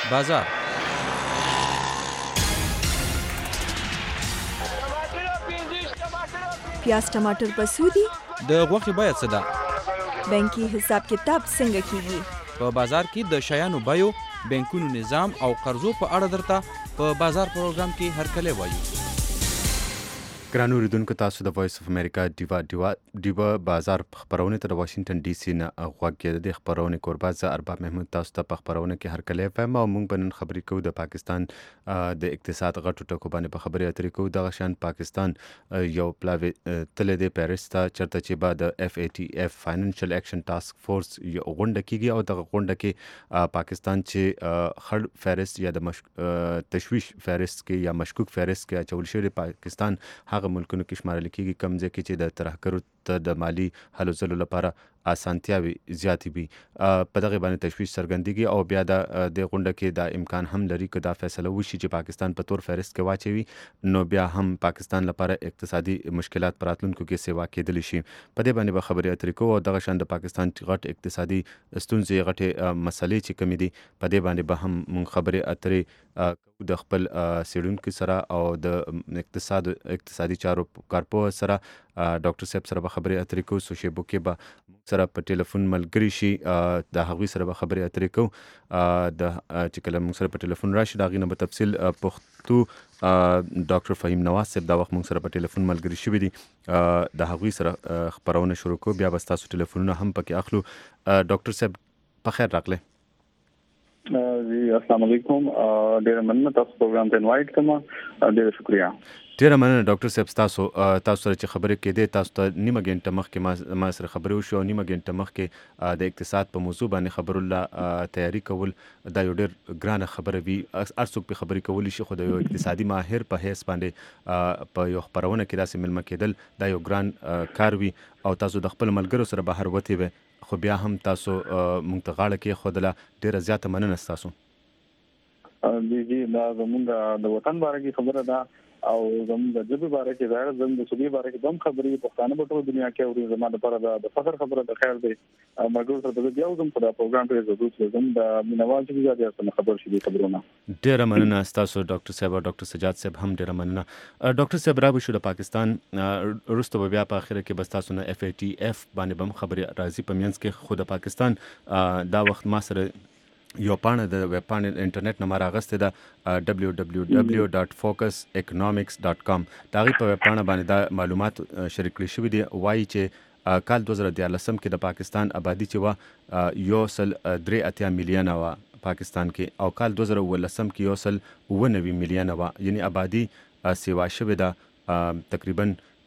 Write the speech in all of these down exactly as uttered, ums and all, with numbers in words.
بازار پیاز ټماټر په سودی د غوښې بیه څه ده؟ بانکي حساب کتاب څنګه کیږي؟ په بازار کې د شیانو بیو، بانکونو نظام او قرضو په اړه درته په بازار پروګرام کې هرکلی وایو. ګرانو اوریدونکو، تاسو د وایس اف امریکا ډیوا ډیوا ډیوا بازار خبرونه ته د واشنگټن ډي سي نه غوږ کېده. د خبرونه کوربه زه ارباب محمود تاسو ته په خبرونه کې هرکلی وایم او موږ به نن خبرې کوو د پاکستان د اقتصاد غټو ټکو باندې په خبرې اترې کوو. دغه شان پاکستان یو پلاوی تللی دی پیرس ته، چېرته چې به د اف ای ټي اف فاینانشل ایکشن ټاسک فورس یو غونډه کیږي او دغه غونډه کې پاکستان چې خړ فهرست یا د تشویش فهرست کې یا مشکوک فهرست کې اچول شوی پاکستان هغه ملکونو کې شمارل کېږي کوم ځای کې چې د ترهګرو ته د مالی هلو ځلو لپاره اسانتیاوي زیاتې وي، په دغه باندې تشویش څرګندېږي او بیا د دې غونډه کې دا امکان هم لري که دا فیصله وشي چې پاکستان په تور فهرست کې واچوي، نو بیا هم پاکستان لپاره اقتصادي مشکلات په راتلونکو کې سیوا کېدلی شي. په دې باندې به خبرې اترې کوو او دغه شان د پاکستان غټ اقتصادي ستونزې غټې مسلې چې کومې دي په دې باندې به هم موږ خبرې اترې کوو د خپل څېړونکي سره او د اقتصاد اقتصادي چارو کارپوه سره ډاکټر صاحب سره به خبرې اترې کوو. سو شیبو کې به سره په ټلیفون ملګري شي، د هغوی سره به خبرې اترې کوو. د چې کله موږ سره په ټلیفون راشي د هغې نه به تفصیل پښتو ډاکټر فهیم نواز صاحب دا وخت موږ سره په ټلیفون ملګري شوي دي، د هغوی سره خبرونه شروع کوو، بیا به ستاسو ټلیفونونه هم پکې اخلو. ډاکټر صاحب په خیر راغلی. جی السلام علیکم، ډیره مننه تاسو پروګرام ته انوایټ کوم، ډیره شکریہ. ډیره مننه ډاکټر صاحب، تاسو تاسو سره چې خبرې کېدې تاسو ته نیمه ګنټه مخکې ما سره خبرې وشو او نیمه ګنټه مخکې د اقتصاد په موضوع باندې خبرو له تیاری کول دا یو ډېر ګرانه خبره وي. هر څوک پرې خبرې کولی شي، خو د یو اقتصادي ماهر په حیث باندې په یو خپرونه کې داسې مېلمه کېدل دا یو ګران کار وي او تاسو د خپل ملګرو سره بهر وتې وئ، خو بیا هم تاسو موږ ته غاړه کېښودله، ډېره زیاته مننه ستاسو. جی جی دا زموږ د وطن باره کې خبره ده او زموږ د ژبې باره کې ظاهر زموږ د صوبې باره کې هم خبرې پښتانه په ټول دنیا کې اوري. زما لپاره د فخر خبره ده. خیر دی مرګور سره د بیا وزم په پروګرام کې ضرورت لرم د مینوال چې زیات یې خبر شي خبرونه. ډیره مننه ستاسو ډاکټر صاحب او ډاکټر سجاد صاحب هم ډیره مننه. ډاکټر صاحب را شو د پاکستان وروسته بیا په اخر کې بس تاسو نه اف ای ټي اف باندې بم خبرې راځي په منځ کې، خو د پاکستان دا وخت ما سره یو پاڼه د ویب پاڼې انټرنیټ نه ما راغستې ده ډبلیو ډبلیو ډبلیو ډاټ فوکس اکنامکس ډاټ کام. د هغې په ویب پاڼه باندې دا معلومات شریک کړي شوي دي. وایي چې کال دوه زره دیارلسم کې د پاکستان آبادي چې وه یو سل درې اتیا میلیونه وه پاکستان کې، او کال دوه زره اوولسم کې یو سل اووه نوي میلیونه وه، یعنې آبادي سیوا شوې ده تقریبا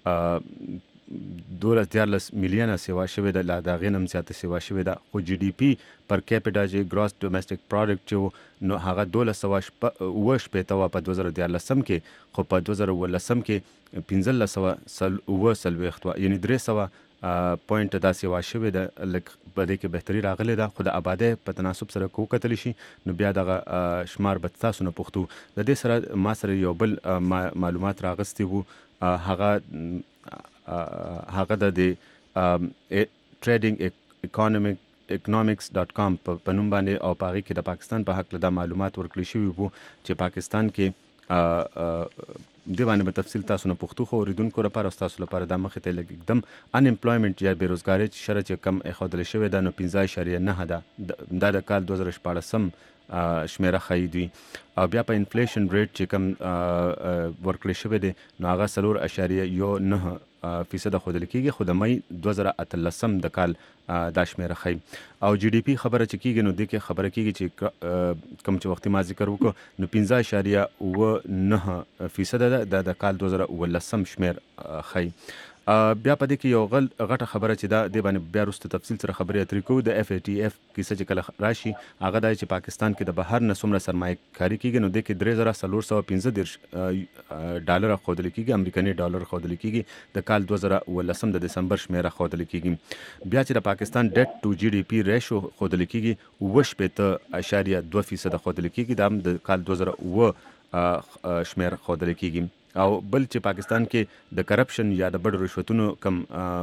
دولس دیارلس میلیونه سیوا شوې ده، لا د هغې نه هم زیاته سیوا شوې ده. خو جي ډي پي پر کیپټا چې ګراس ډومسټک پروډکټ چې نو هغه دولس سوه اووه شپېته وه په دوه زره دیارلسم کې، خو په دوه زره اوولسم کې پنځلس سوه اووه څلوېښت وه، یعنې درې سوه پوینټ دا سیوا شوې ده. لږ په دې کې بهتري راغلې ده، خو د آبادۍ په تناسب سره که وکتلی شي نو بیا دغه شمار به ستاسو نه پوښتو. د دې سره ما سره یو بل معلومات راغستي وو، هغه هغه د ټریډینګ اکانومیک اکنامکس ډاټ کام په نوم باندې او په هغې کې د پاکستان په هکله دا معلومات ورکړي شوي وو چې پاکستان کې دې باندې به تفصیل تاسو نه پوښتو، خو اورېدونکو لپاره او ستاسو لپاره دا مخې ته لږ اکدم ان امپلایمنټ یا بېروزګارۍ چې شره چې کم ایښودلی شوې ده نو پنځه اعشاریه نهه ده، دا د کال دوه زره شپاړسم شمیره ښیي دوی. او بیا په انفلیشن ریټ چې کم ورکړی شوی دی نو هغه څلور اعشاریه یو نهه فیصده ښودل کېږي، خو د مۍ دوه زره اتلسم د کال دا شمیره ښیي. او جی ډي پي خبره چې کېږي نو دې کې خبره کېږي چې کوم چې وختي ما ذکر وکړو نو پنځه اعشاریه اووه نهه فیصده ده، دا د کال دوه زره اوولسم شمیر ښیي. بیا په دې کې یو غل غټه خبره چې دا دې باندې بیا وروسته تفصیل سره خبرې اترې کوو. د اف ای ټي اف کیسه چې کله راشي هغه دا چې پاکستان کې د بهر نه څومره سرمایه کاري کېږي نو دې کې درې زره څلور سوه پنځه دېرش ډالره ښودل کېږي، امریکني ډالر ښودل کېږي. د کال دوه زره اوولسم د دسمبر شمیره ښودل کېږي. بیا چې د پاکستان ډیټ ټو جي ډي پي ریشو ښودل کېږي اووه شپېته اعشاریه دوه فیصده ښودل کېږي، دا هم د کال دوه زره اووه شمیر ښودل کېږي. او بل چې پاکستان کې د کرپشن یا د بډ رشوتونو کم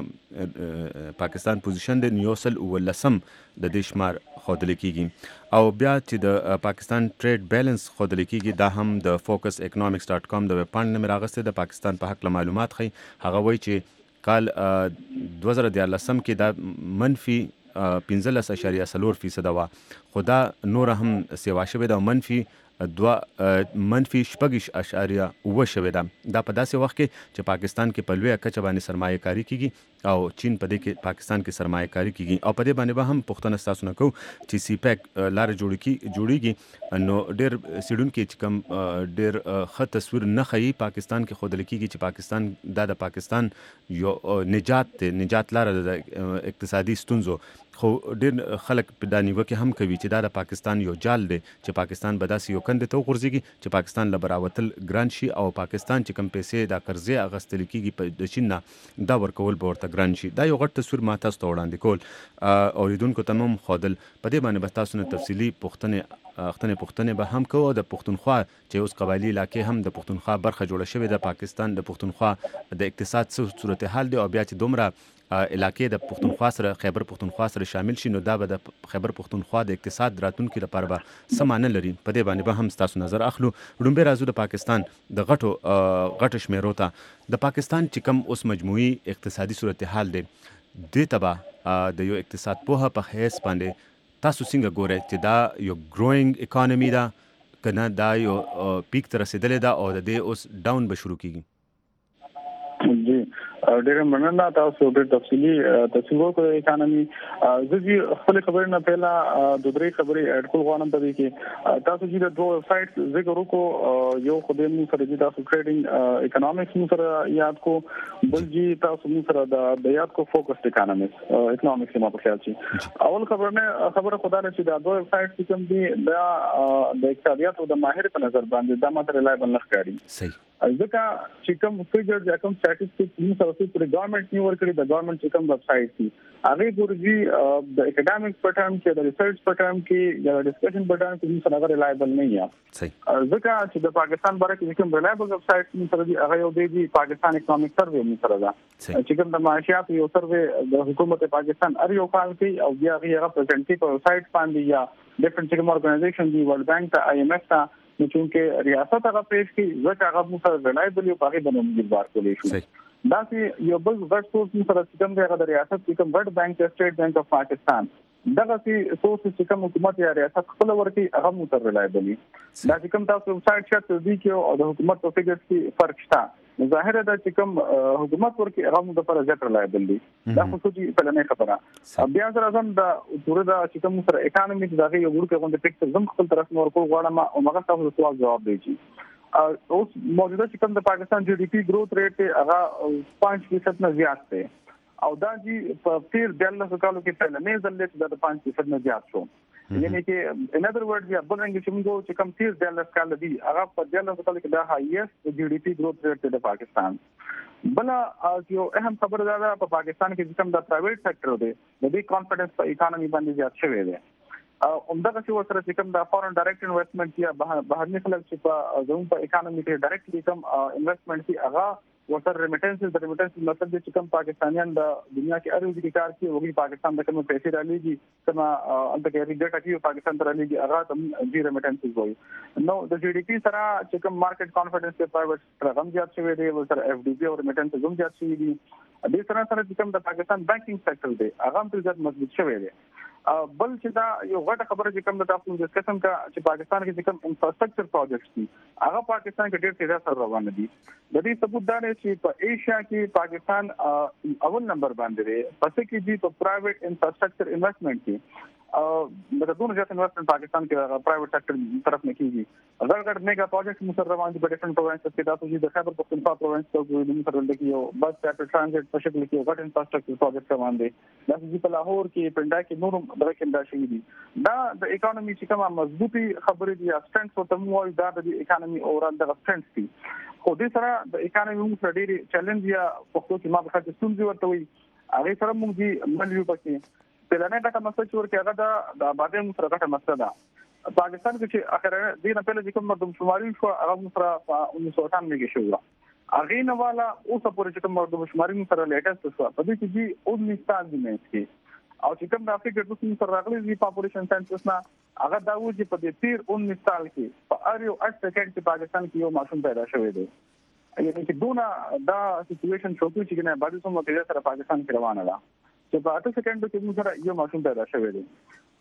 پاکستان پوزیشن د نیوسل ولسم د دې شمار خودل کیږي او بیا چې د پاکستان ټریډ بیلانس خودل کیږي دا هم د فوکس اکونومکس ډاٹ کام د ویب پاڼې نه راغسته د پاکستان په حق معلومات خي هغه وایي چې کال دوه زره دیارلسم کې دا منفي پنځلس اشاریه څلور فیصد وا خو دا نور هم سیوا شوې ده منفي دوه منفي شپږ اشاریه اوه شوې ده دا په داسې وخت کې چې پاکستان کې په لویه کچه باندې سرمایه کاري کیږي او چین په دې کې پاکستان کې سرمایه کاري کیږي او په دې باندې به هم پښتنه تاسو نه کو چې سی پیک لار جوړ کی جوړیږي نو ډېر سیډون کې چې کوم ډېر ښه تصویر نه خي پاکستان کې خود لیکيږي چې پاکستان دا د پاکستان یو نجات نجات لار د اقتصادي ستونزو خو ډېر خلک په دانیو کې هم کوي چې دا د پاکستان یو جال دی چې پاکستان به داسې یو کند ته وغورځيږي چې پاکستان لبراوتل ګران شي او پاکستان چې کم پیسې دا قرضې اغستل کیږي په د چین نه دا ورکول به ورته ګران شي دا یو غټ تصویر ما تاسو ته وړاندې کول اوریدونکو تمام خودل په دې باندې به تاسو نه تفصیلی پوښتنه اختنه پښتنه به هم کوو د پښتونخوا چې اوس قبایلی علاقې هم د پښتونخوا برخه جوړه شوې ده پاکستان د پښتونخوا د اقتصاد صورتحال دی او بیا چې دومره علاقې د پښتونخوا سره خیبر پښتونخوا سره شامل شي نو دا به د خیبر پښتونخوا د اقتصاد راتلونکي لپاره به سمانه لري په دې باندې به هم تاسو نظر اخلو لومبه راځو د پاکستان د غټو غټ شمیرو ته د پاکستان چې کوم اوس مجموعي اقتصادي صورتحال دی د تبا د یو اقتصاد په په هیڅ باندې تاسو څنګه ګورئ چې دا یو ګروینګ اکانومي ده کنه دا یو پیک ته رسیدلې ده او د دې اوس ډاون به شروع کیږي جی ډېر مننه تاسو ډېر تفصیلی تفصیل وکړئ اکانومي زه خپل خبرې نه پهلا د درې خبرې اډ کول غواړم په دې کې تاسو چې د دوه ویب سایټ ذکر وکړو یو خو د مو سره د تاسو ټریډینګ اکونومکس مو سره یاد کو بل جی تاسو مو سره د یاد کو فوکس اکونومکس اکونومکس ما په خیال شي اول خبرونه خبره خدای نه چې د دوه ویب سایټ کوم دي دا د اقتصادیات او د ماهر په نظر باندې دا ماته ریلایبل نه ښکاري صحیح ځکه چې کوم فیګر یا کوم سټاتستیک موږ سره په ګورنمنت نیو ورکړي د ګورنمنت چې کوم ویب سایټ دي هغه ګورځي د اکیډمیک پټرم کې د ریسرچ پټرم کې یا د ډسکشن پټرم کې موږ سره ریلایبل نه یا صحیح ځکه چې د پاکستان باره کې کوم ریلایبل ویب سایټ موږ سره دي هغه یو دی پاکستان اکونومیک سروې موږ سره ده چې کوم د معاشيات یو سروې د حکومت پاکستان ار یو فعال کوي او بیا هغه پرزنټي په ویب سایټ باندې یا ډیفرنٹ کوم اورګنایزیشن دی ورلد بانک ته آی ایم ایف ته نو چې ریاست هغه پیش کی ځکه هغه موږ سره ریلایبل یو پاګې باندې بار کولې شو دا چې یو بل غټ سورس موږ سره کوم دی هغه د ریاست کوم ورلد بانک سټیټ بانک اف پاکستان دغه چې سورس چې کوم حکومت یا ریاست خپل ورکی هغه موږ سره ریلایبل دي دا چې کوم تاسو ویب سایټ شته دي کې او د حکومت په فګر کې فرق شته ظاهر ده چې کوم حکومت ورکی هغه موږ لپاره زیات ریلایبل دي دا خو څه په لنه خبره بیا سره زم د پوره د چې کوم سره اکانومي دغه یو ورکه غونډه ټیکس زم خپل طرف نور کول غواړم او هغه تاسو سوال جواب دی اوس موجوده چې کوم د پاکستان جی ډي پی گروث ریټ هغه پانچ فیصد نه زیات دی او دا جی په تیر دلته کالو کې په لمه ځل چې د پانچ فیصد نه زیات شو یعنی چې ان اذر ورډز یا بل رنګ چې موږ چې کم تیر دلته کال دی هغه په دلته کالو کې دا هایست جی ډي پی گروث ریټ د پاکستان بل یو اهم خبر دا ده په پاکستان کې چې کوم د پرایویټ سېکټر دی د دې کانفیډنس په اکانومي باندې زیات شوی دی عمدہ چې ورسره چې کوم د فورن ډایرکټ انویسټمنټ یا بهرني خلک چې په زموږ په اکانومي کې ډایرکټلی کوم انویسټمنټ کی هغه ورسره ریمیټنسز د ریمیټنسز مطلب چې کوم پاکستانیان د دنیا کې اړو دي کار کوي او پاکستان د کوم پیسې را لېږي کما انت کې ریډټ کوي پاکستان ته را لېږي هغه تم جی ریمیټنسز وایي نو د جی ډي پی سره چې کوم مارکیټ کانفیډنس په پرایویټ سره هم زیات شوی دی ورسره اف ډي پی او ریمیټنسز هم زیات شوی دي د سره سره چې کوم د پاکستان بانکینګ سېکټر دی هغه هم زیات مضبوط شوی دی بل چې دا یو غټه خبره چې کوم د تاسو د قسم کا چې پاکستان کې کوم انفراستراکچر پروجیکټس دي هغه پاکستان کې ډېر تیزه سره روان دي د دې ثبوت دا دی چې په ایشیا کې پاکستان اول نمبر باندې دی پسې کې دي په پرایویټ انفراستراکچر انویسټمنټ کې او د دونه ځات انویسټمنټ پاکستان کې پرایویټ سېکټر طرف نه کیږي غړ غړ میگا پروجیکټ مو سره روان دي په ډیفرنٹ پروینس کې تاسو چې د خیبر پختونخوا پروینس ته ګورئ نو سره لکه یو بس ټریفک ټرانزیټ په شکل کې غټ انفراستراکچر پروجیکټ روان دي دا چې په لاهور کې پنډا کې نور دغه کې دا شي دي دا د اکانومي چې کومه مضبوطی خبرې دي اسټنټ او تمویل دا د اکانومي اورال د اسټنټ دي خو دې سره د اکانومي موږ سره ډېری چیلنج یا په خو کې ما به خاطر ستونزې ورته وي هغه سره موږ دي مليو پکې پلانه دا کوم څه چې ورکه هغه د آبادی موږ سره غټه مسله ده پاکستان کې چې اخر دې نه پهله چې کوم مردم شماري شو هغه موږ سره په انیس سو اٹھانوے کې شو هغه نه والا اوس پورې چې کوم مردمشماري سره لیټسټ شو په دې کې چې انیس سال دی کې او چې کوم د افریقا د څو سره راغلي دی پاپولیشن سنسس نه هغه دا و چې په دې تیر انیس سال کې په اړ یو اټ سیکنډ کې پاکستان کې یو ماشوم پیدا شوی دی یعنی چې دونه دا سچويشن شو چې نه باندې سم کې سره پاکستان کې روانه ده چې په اټ سیکنډ کې موږ سره یو ماشوم پیدا شوی دی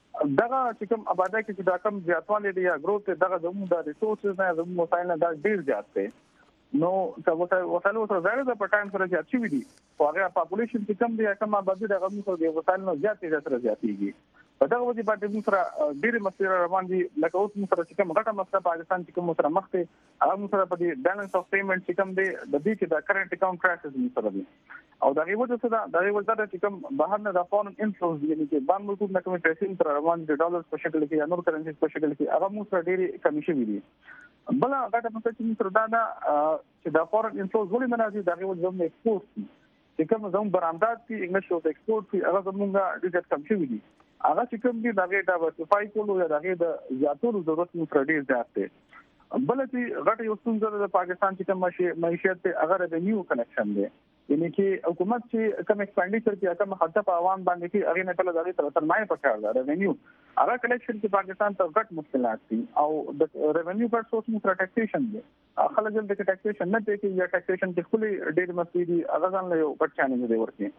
دغه چې کوم آبادی کې چې دا کم زیاتوالی دی یا گروث دغه زموږ د ریسورسز نه زموږ وسایل نه دا ډیر زیات دی نو څه وسایل سره زیاده د پټایم سره چې اچي وي او هغه پاپولیشن چې کم دی یا کم آبادی دغه موږ د وسایل نه زیاتې سره زیاتېږي په دغه وجه باندې موږ سره ډیر مسیر روان دي لکه اوس موږ سره چې کوم غټه مسله پاکستان چې کوم سره مخ ته هغه موږ سره په دې بیلانس اف پیمنٹ چې کوم دی د دې چې د کرنٹ اکاؤنٹ کرایسس موږ سره دی او دا یو څه دا دا یو څه چې کوم بهر نه د فورن انفلوز یعنی چې باندې ملکونو نه کوم پیسې تر روان دي ډالر په شکل کې یا نور کرنسي په شکل کې هغه موږ سره ډیر کمیشن دي بل هغه د مسله چې موږ دا چې د فورن انفلوز ولې مناسب دا یو ځم ایکسپورت چې کوم زموږ برآمدات کې انګلیش او ایکسپورت کې هغه زموږه ډیر کم شوی دي هغه چې کوم دي دغه ډایورسفای کولو یا دغه د زیاتولو ضرورت موږ ډیر زیات دی بل چې غټ یو څنګه د پاکستان چې کوم معیشت هغه ریونیو کنیکشن دی یعنی چې حکومت چې کوم ایکسپانډیچر کې کوم خرچه په عوام باندې کې هغه نه کله دغه تر سرمایه پکار ده ریونیو هغه کلیکشن کې پاکستان ته غټ مشکلات دي او د ریونیو پر سورس مو ټیکسیشن دی خلک د ټیکسیشن نه کوي یا ټیکسیشن کې خپل ډېر مسلې دي هغه ځان له یو غټ چانه دی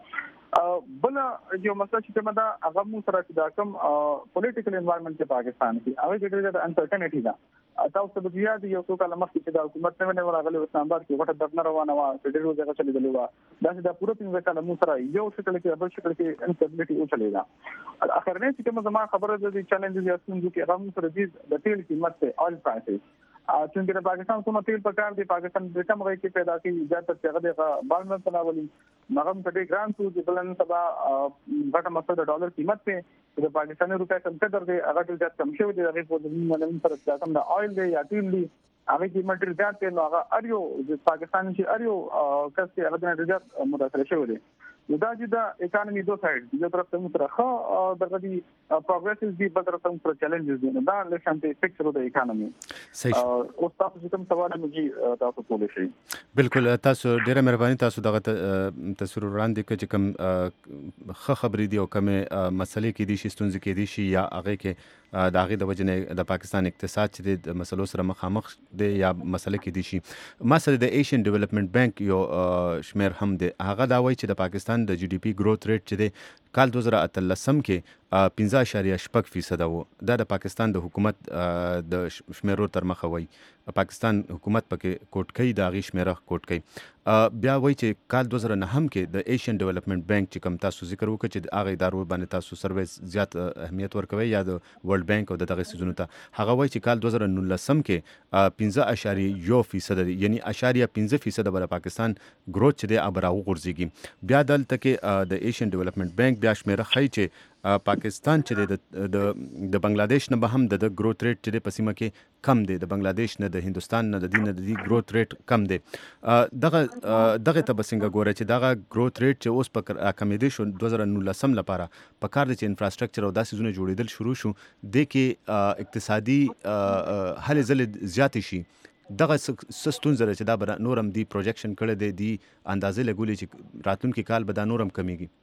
ورته بل یو مسله چې کومه دا هغه مو سره چې دا کوم پولیټیکل انوایرنمنت کې پاکستان کې هغه ډېر د انسرټنټی ده تاسو د بیا د یو څو کال مخکې چې د حکومت نه ورغلي اسلام آباد کې وخت دغه روانه و چې ډېر ځای چلی دی و دا چې د پوره پنځه کال مو سره یو شکل کې بل شکل کې انسټابیلیټي او چلی دا اخرنه چې کوم زما خبره د چیلنجز یا څنګه کې هغه سره د تیل قیمت ته اول پرایسز چې د پاکستان کومه تیل په کار دی پاکستان د کوم غي کې پیدا کیږي زیاتره څنګه د بالمن تناولي مغم ته ګران څو چې بلن سبا غټه مسله د ډالر قیمت ته د پاکستاني روپیا څخه قدر دی هغه ډېر زیات کم شوی دی هغه په دې باندې سره څنګه د اویل دی یا تیل دی هغه قیمت ډېر زیات دی نو هغه اریو د پاکستان چې اریو کسي هغه ډېر زیات متاثر شوی دی دا چې د اکانومي دوه سایډ یو طرف ته مترخه دغه دي پروګرسز دي بل طرف ته پر چیلنجز دي دا لشانته پکچر د اکانومي صحیح او تاسو چې کوم سوال مې تاسو کولای شئ بالکل تاسو ډیره مهرباني تاسو دغه تصویر وړاندې کړئ چې کوم ښه خبرې دي او کوم مسلې کې دي چې ستونزې کې دي شي یا هغه کې د هغه د وجنه د پاکستان اقتصاد چې د مسلو سره مخامخ دی یا مسلې کې دي شي مثلا د ایشین ډیولپمنٹ بانک یو شمیر هم دی هغه دا وایي چې د پاکستان د جی ډي پی گروث ریټ چې دی کال دوه زره اتلسم کې پنځه اعشاریه شپږ فیصد وو دا د پاکستان د حکومت د شمیرو تر مخه وای پاکستان حکومت پکې کوټ کوي دا غي شمیره کوټ کوي بیا وایي چې کال دوه زره نهم کې د ایشین ډیولپمنٹ بانک چې کوم تاسو ذکر وکړ چې هغه ادارو باندې تاسو سرویس زیات اهمیت ورکوي یا د ورلد بانک او دغه سيزونو ته هغه وایي چې کال دوه زره نولسم کې پنځه اعشاریه یو فیصد دی یعنی اعشاریه پنځه فیصد بل پاکستان گروث چې دی ابراو غورځيږي بیا دلته کې د ایشین ډیولپمنٹ بانک بیا شمیره خای چې پاکستان چې د د بنگلاديش نه به هم د گروث ریټ چې د پسیمه کې کم دی د بنگلاديش نه د هندستان نه د دین نه د گروث ریټ کم دی دغه دغه ته بسنګ غوړي چې دغه گروث ریټ چې اوس په کمیدي شو دوه زره نولسم لپاره په کار دي چې انفراستراکچر او داسې زونه جوړیدل شروع شو د کې اقتصادي هلې ځلې زیات شي دغه سستون زره چې دا به نورم دی پروجیکشن کړی دی دی اندازې لګولې چې راتلونکي کال به دا نورم کمیږي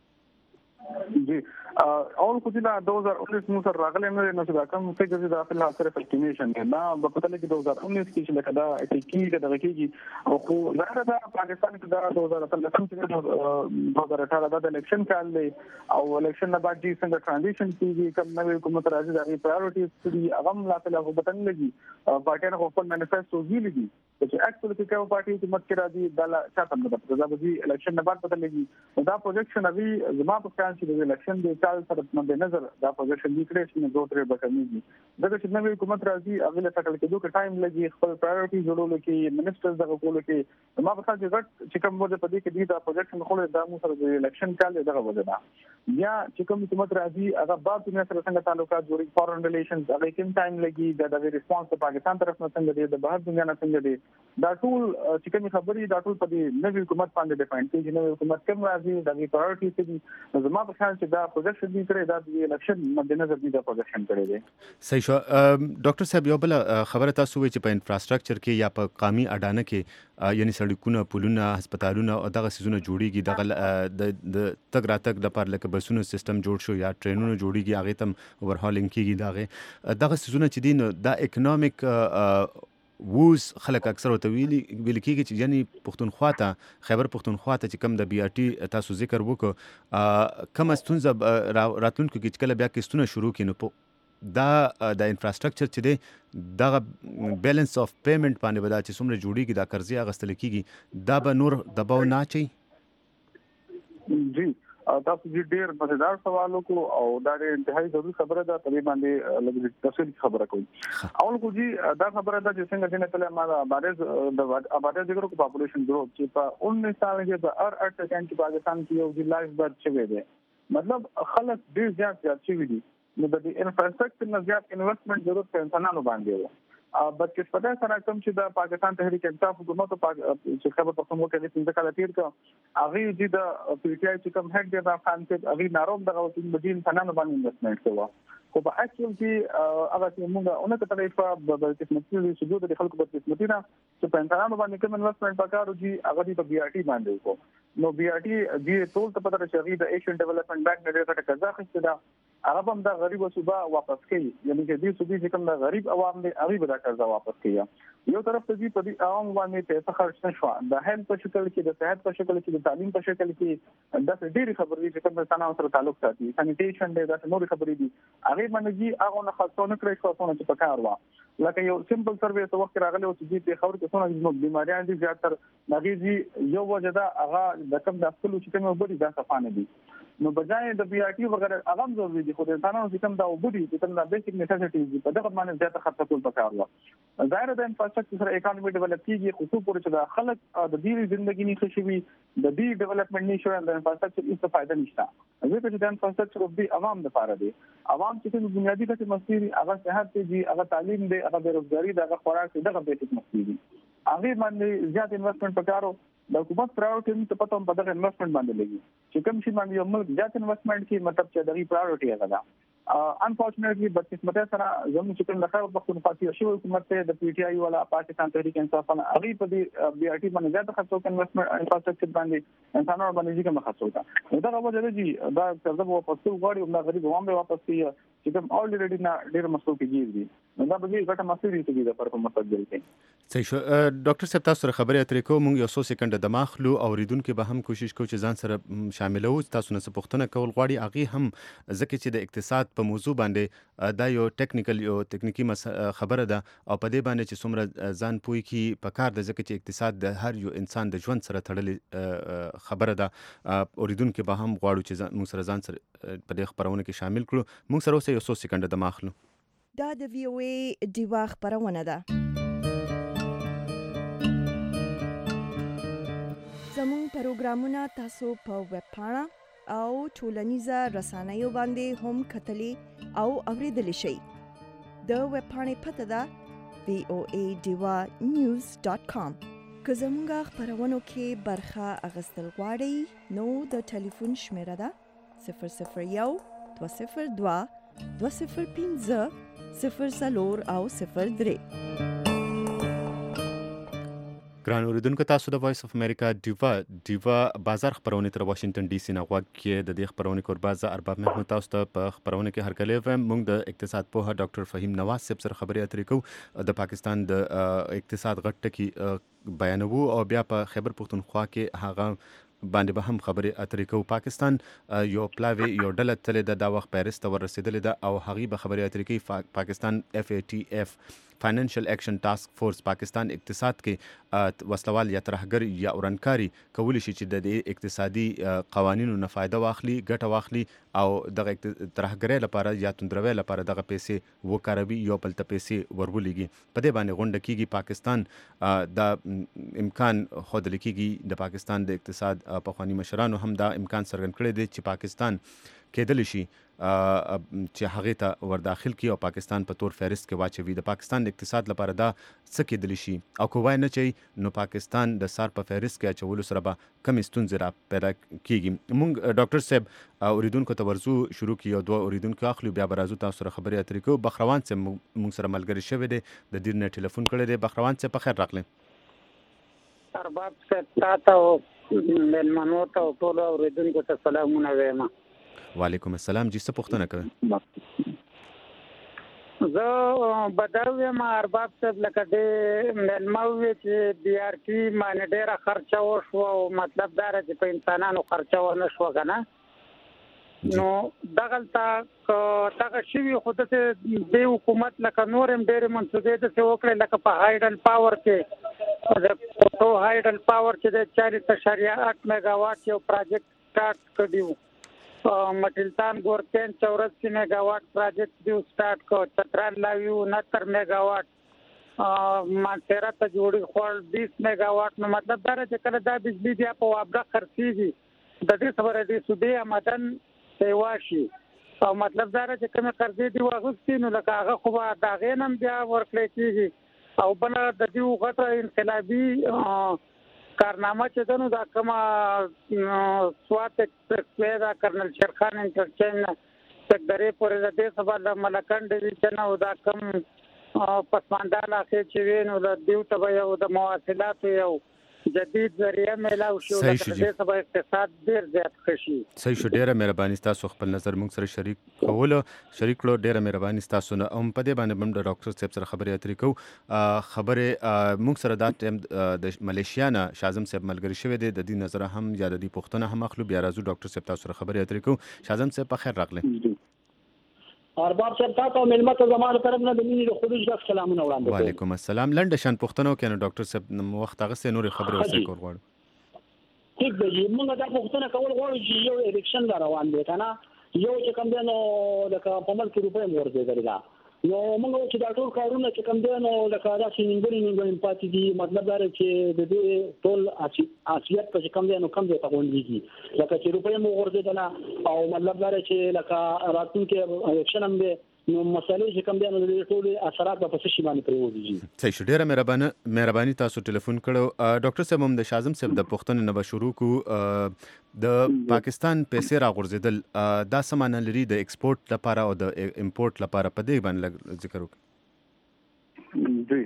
جی اول خو دا دوه هزار انیس مو سره راغلی نه نو دا کوم څه چې د خپل حاصل اسټیمیشن دی دا په پته لګي دوه هزار انیس کې چې لکه دا ټیکی دغه کېږي او خو زه دا پاکستان کې دا دوه هزار اتلسم کې دوه هزار اٹھارہ دا د الیکشن کال دی او الیکشن نه بعد چې څنګه ترانزیشن کېږي کوم نوې حکومت راځي دا پرایورټیز دي هغه ملاته له وبتن لګي پارټي نه خپل مانیفیسټو ویلي دي چې اکچولی کې کوم پارټي حکومت کې راځي دا چاته نه پته دا به الیکشن نه بعد پته لګي دا پروجیکشن ابي زما په کار چې د الیکشن د کال سره په نظر دا پروجیکشن دی کړی چې نو دوه به کمیږي دا چې نوې حکومت راځي هغه له ټاکل کېدو کې ټایم لګي خپل پرایورټي جوړولو کې منیسټرز دغه کولو کې ما په خاطر چې چې کوم وجه په دې کې دی دا پروجیکشن خو دا مو سره د الیکشن کال دغه وجه ده یا چې کوم حکومت راځي هغه بعد دنیا سره څنګه تعلقات جوړي فورن ریلیشنز هغه کوم ټایم لګي دا د ریسپانس په پاکستان طرف نه څنګه دی د بهر دنیا نه څنګه دی دا ټول چې کوم خبرې دا ټول په دې نوې حکومت باندې ډیپند کوي چې نوې حکومت کوم راځي د پرایورټي څه دي زما په خیال چې دا پروجیکشن پروجیکشن دی کړی دا د الیکشن مدنظر دی دا پروجیکشن کړی دی. صحیح شو. ډاکټر صاحب یو بل خبره تاسو وایي چې په انفراستراکچر کې یا په قومي اډانه کې یعنی سړکونه پلونه هسپتالونه او دغه سيزونه جوړیږي دغه د د تګ راتګ لپاره لکه بسونو سیستم جوړ شو یا ټرینونو جوړیږي هغه تم اوورهالینګ کیږي دغه دغه سيزونه چې دین د اکونومیک ووز خلک اکثر ورته ویلي ویل کېږي چې یعنی پښتونخوا ته خیبر پښتونخوا ته چې کم د بي ار ټي تاسو ذکر وکړو کومه ستونزه راتلونکو کې کله بیا کېستونه شروع کړي نو دا د انفراستراکچر چې دی دغه بیلنس اف پیمنٹ باندې به دا چې څومره جوړیږي دا قرضې اخیستل کېږي دا به نور دباو نه اچوي. جی تاسو ډېر مزیدار سوالو کو او دا ډېر انتهایی ضروري خبره ده په دې باندې لږ تفصیل خبره کوم. اول کو جی دا خبره ده چې څنګه چې نه ما باندې د آبادی ذکر کو پاپولیشن گروث چې په انیس سال کې د ار اټ سیکنډ کې پاکستان کې یو د لایف برث شوی دی مطلب خلک ډېر زیات زیات شوی دي نو د انفراستراکچر نه زیات انویسټمنټ ضرورت په انسانانو باندې و. بس کې پتا سره کوم چې د پاکستان تحریک انصاف حکومت چې خبر پښتون کې د څنګه کله تیر کا هغه د پی ټ آی چې کوم هډ د افغان کې هغه ناروغ دغه د بدین فنانو باندې انویسټمنټ کوي خو په اکچوال کې هغه چې موږ اونته طرفه د قسمتي له سجود د خلکو په قسمتي نه چې په انسانانو باندې کوم انویسټمنټ پکارو چې هغه د بي ار ټي باندې کو نو بي ار ټي د ټول ته پته راځي د ایشین ډیولپمنٹ بانک نه ډېر قرضه اخیسته ده هغه هم د غریب صوبه واپس کوي یعنی چې دې صوبې چې کوم د غریب عوام دي هغه به دا قرضه واپس کوي. یو طرف ته دې په دې عوام باندې پیسې خرج نشو د هیلث په شکل کې د صحت په شکل کې د تعلیم په شکل کې د ډېری خبرې چې کوم انسانانو سره تعلق ساتي سانیټیشن دې د نوري خبرې دي هغه باندې هغه نه خاصونه کړی خو څونه چې پکار و لکه یو سمپل سروې ته وخت راغلی او چې دې خبر کې څونه د بیماریان دي زیاتره نغیزي یو وجدا هغه د کوم د خپل چې کوم وبدي دا صفانه دي نو بجای د بي ار ټي وغیرہ هغه هم ضروري دي خو د انسانانو چې کوم دا وبدي چې کوم د بیسیک نیسیسټیز دي په دغه باندې زیاته خرڅ کول پکار و. ظاهر د انفراستراکچر سره اکانومي ډیولپ کیږي خو څو پورې چې د خلک د دې ژوندۍ نه خوشي د دې ډیولپمنٹ نشو د انفراستراکچر هیڅ فائدہ نشته ځکه چې د انفراستراکچر او د عوام لپاره دی عوام چې کوم بنیادی څه مسئلې هغه صحت دي هغه تعلیم دي هغه بیروزګاری دي هغه خوراک دي دغه بیسیک مسئلې دي هغه باندې زیات انویسټمنټ پکارو د حکومت پرایورټي ته پته هم په دغه انویسټمنټ باندې لګي چې کوم شي باندې یو ملک زیات انویسټمنټ کوي مطلب چې دغه پرایورټي هغه ده. انفورچونټلی بدقسمتۍ سره زموږ چې کوم د خیر پښتونخوا کې شوی حکومت ته د پی ټ آی ولا پاکستان تحریک انصاف نه هغه په دې بي ار ټي باندې زیات خرڅو انویسټمنټ انفراستراکچر باندې انسانانو باندې ځکه مخصوص ده دا غوښتل دي چې دا څنګه په پښتو غواړي او د غریب عوام به واپس کیږي چې کوم اولریډي نه ډېر مسلو کې دي دا به ګټه مسلې دي چې د پر مستقبل کې. صحیح شو. ډاکټر صاحب تاسو سره خبرې اترې کوو موږ یو څو سکند د ماخلو او ریدونکو به هم کوشش کوو چې ځان سره شاملو تاسو نه پوښتنه کول غواړي هغه هم ځکه چې د اقتصاد په موضوع باندې دا یو ټیکنیکل یو تکنیکی خبره ده او په دې باندې چې څومره ځان پوي کی په کار د ځکه چې اقتصاد د هر یو انسان د ژوند سره تړلې خبره ده اوریدونکو به هم غواړو چې موږ سره ځان سره په دې خبرونه کې شامل کړو. موږ سره اوس یو څو سکند د ماخلو. دا د وی او ای دیوا خبرونه ده زموږ پروګرامونه تاسو په ویب پاڼه او ټولنیزه رسنیو باندې هم کتلی او اوریدلی شئ. د ویب پاڼې پته ده وی او ای دیوا نیوز ډاټ کام. که زموږ خبرونو کې برخه اخیستل غواړئ نو د ټلیفون شمیره ده صفر صفر یو دوه صفر دوه دوه صفر پنځه صفر څلور او صفر درې. ګران اوریدونکو تاسو د وایس اف امریکا دیوا دیوا بازار خبرونه تر واشنگټن ډي سي نه غواړي کې د دې خبرونه کورباز ارباب محمود تاسو ته په خبرونه کې هرکلی ویم. موږ د اقتصاد په ډاکټر فهیم نواز صاحب سره خبرې اترې کوو د پاکستان د اقتصاد غټ ټکی بیانوو او بیا په خیبر پښتونخوا کې هغه باندې به هم خبرې اترې کوو. پاکستان یو پلاوی یو ډله تلې ده دا وخت پیرس ته ورسېدلې ده او هغې به خبرې اترې کوي. پاکستان اف ای ټي اف فاینانشل ایکشن ټاسک فورس پاکستان اقتصاد کې وسلوال یا ترهګر یا اورنکاري کولی شي چې د اقتصادي قوانینو نه فایده واخلي ګټه واخلي او دغه ترهګرۍ لپاره یا توندروي لپاره دغه پیسې وکاروي یو بل ته پیسې ورولېږي. په دې باندې غونډه کېږي. پاکستان دا امکان ښودل کېږي د پاکستان د اقتصاد پخواني مشرانو هم دا امکان څرګند کړی دی چې پاکستان کېدلی شي چې هغه ته ور داخل کی او پاکستان په تور فهرست کې واچوي د پاکستان د اقتصاد لپاره دا څه کېدلی شي او کوای نه چي نو پاکستان د سار په فهرست کې اچولو سره به کم ستونزې را پیدا کیږي. مونږ ډاکټر صاحب اوریدونکو ته ورزو شروع کیو دوه اوریدونکو اخلو بیا برازو تاسو سره خبرې اترې کوو. بخروان صاحب مونږ سره ملګری شوی دی د دیر نه ټلیفون کړی دی. بخروان صاحب په خیر راغلی. ارباب صاحب تاسو ملمنو ته ټول اوریدونکو ته سلامونه وایم. وعلیکم السلام. جی څه پوښتنه کوي؟ زه بداوی ما ارباب صاحب لکه د ملموي چې بي آر ټي باندې ډیره خرچه وشو او مطلب دا چې په انسانانو خرچه ونه شو کنه نو دغلطه دغه شوی خود ته د حکومت لکه نورم ډېر منسوبې د څه وکړي لکه په هایډل پاور کې د پټو هایډل پاور چې د چالیس اشاریه آټ میگا واټ یو پروجیکټ سٹارټ کړیو مټلتان ګورتن چورسی میگا واټ پروجیکټ دیو سٹارټ کو چترال لاویو نتر میگا واټ مانترا ته جوړی خپل بیس میگا واټ نو مطلب دا چې کله دا بجلی بیا په وابره خرڅيږي د دې خبره دې سودې آمدن سیواشي او مطلب دا چې کوم قرضې دی واغستې نو لکه هغه خو دا غینم بیا ورکړی کیږي او بل د دې غټه انقلابي کارنامه چې دنو دا کومه سوات ایکسپریس دا کرنل شیرخان انټرچینج سکدرې پورې د دې سبا د ملکن ډیویژن او دا کوم پسمانداله چې وینو د دیو ته یو د مواصلات یو جدید ذریعہ ملاو شو د دې سبا اقتصاد ډیر زیات خشي. صحیح شو. ډیره مهرباني تاسو خپل نظر موږ سره شریک کول شریک کړو. ډیره مهرباني تاسو نه هم په دې باندې د ډاکټر صاحب سره خبرې اترې کوو. خبره موږ سره دا ټیم د ملیشیا نه شازم صاحب ملګری شوی دی د دې نظر هم یا د دې پوښتنه هم اخلو بیا راځو ډاکټر صاحب تاسو سره خبرې اترې کوو. شازم صاحب په خیر راغلی. ارباب صاحب تاسو ملمت زمانه طرف نه د مینې د خروج د سلامونه وړاندې. وعلیکم السلام. لنډ شان پوښتنه وکړه ډاکټر صاحب وخت هغه سه نور خبرې ورسره کول غواړم. ٹھیک دی موږ دا پوښتنه کول غواړو چې یو الیکشن روان دی کنه یو چې کوم دی نو لکه په ملک روپې ورته دی نو موږ چې دا ټول کارونه چې کوم دی نو لکه دا چې نیمګړي نیمګړي پاتې دي مطلب دا چې د دې ټول اساسیت په کوم دی نو کوم دی ته غونډيږي لکه چې روپې مو ورته نه او مطلب دا چې لکه راتلونکي الیکشن هم دی نو مسالې چې کوم دی نو د ټول اثرات په څه شي باندې پریوځي. صحیح شو. ډیره مهرباني مهرباني تاسو ټلیفون کړو. ډاکټر صاحب هم د شازم صاحب د پوښتنې نه شروع کو د پاکستان پیسې راغورځیدل دا سمانه لري د ایکسپورت لپاره او د امپورت لپاره په دې باندې ذکر وکړئ. جی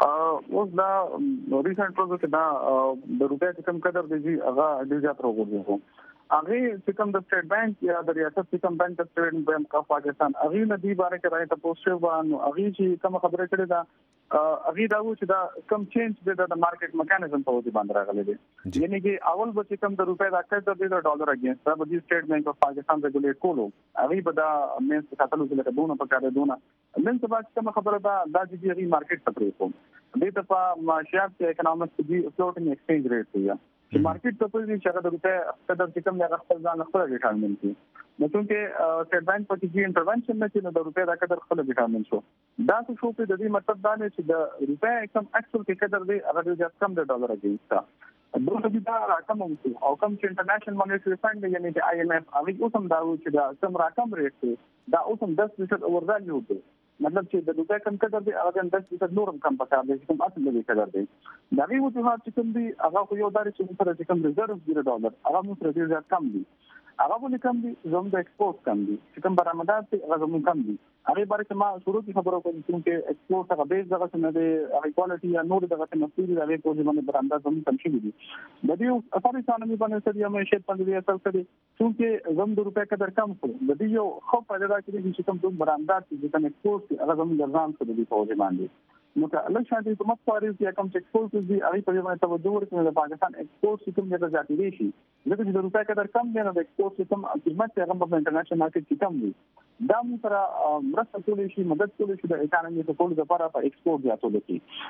اوس دا ریسنت پروسس دا د روپیا کم قدر دی هغه ډیر زیات راغورځي هغه چې کوم د سټیټ بانک یا د ریاست چې کوم بانک د سټیټ بانک اف پاکستان هغه نه دی باره کې راځي تاسو شو باندې هغه چې کوم خبره کړې ده هغه دا و چې دا کم چینج دی د مارکیټ میکانیزم په وجه باندې راغلی دی. یعنی چې اول به چې کوم د روپیا د اکثر د ډالر اگینست دا د سټیټ بانک اف پاکستان ریګولیټ کولو هغه به دا مینس ساتلو چې له دونه په کار دونه نن څه باندې کوم خبره ده دا چې هغه مارکیټ ته پریږدو دې ته په معاشيات کې اکونومکس کې فلوټینګ ایکسچینج ریټ دی چې مارکیټ ته په دې چې هغه د روپیا قدر چې کوم هغه خپل ځان خپل ډیټرمن کړي نو څنګه سټیټ بانک په کې انټرونشن نه چې د روپیا د قدر خپل ډیټرمن شو دا څه شو په دې مطلب دا نه چې د روپیا کوم اکچوال کې قدر دی هغه ډیر کم د ډالر اگینسټ دوه دې دا رقم او کوم چې انټرنیشنل مانیټری فند یعنی چې آی ایم ایف هغه اوسم دا و چې دا سم رقم ریټ دی دا اوسم دس فیصد اور ویلیو دی مطلب چې د روپیا کم قدر دی هغه دس فیصد نورم کم پکار دی کوم اصل دی قدر دی دا وی وجوهات چې کوم دی هغه خو یو داري چې سره چې کوم ریزرو دی ډالر هغه مو سره ډیر کم دی هغه ولې کم دي زموږ د ایکسپورت کم دي چې کوم برآمدات هغه زموږ کم دي هغه باره کې ما شروع کې خبرو کوم چې ایکسپورت هغه بیس دغه څنګه دی هغه کوالټي یا نور دغه څنګه مسؤل دی هغه په ځمانه برآمدات زموږ کم شي دي د دې اثر اکانومي باندې څه دی مې شې په دې اثر کوي چې زموږ د روپیا قدر کم شو د دې یو خو پیدا کړی چې کوم د برآمدات چې کوم ایکسپورت هغه زموږ ځان څه دی په ځمانه نو که الله شاته په مخ پاره چې کوم ایکسپورت دي هغه په باندې توجه ورکړي د پاکستان ایکسپورت کوم ډېر زیات دي شي لکه چې د روپیا قدر کم دی نو د ایکسپورت کوم قیمت هغه په انټرنیشنل مارکیټ کې کم دی دا موږ سره مرسته کولی شي مدد کولی شي د اکانومي په ټول لپاره په ایکسپورت زیاتولو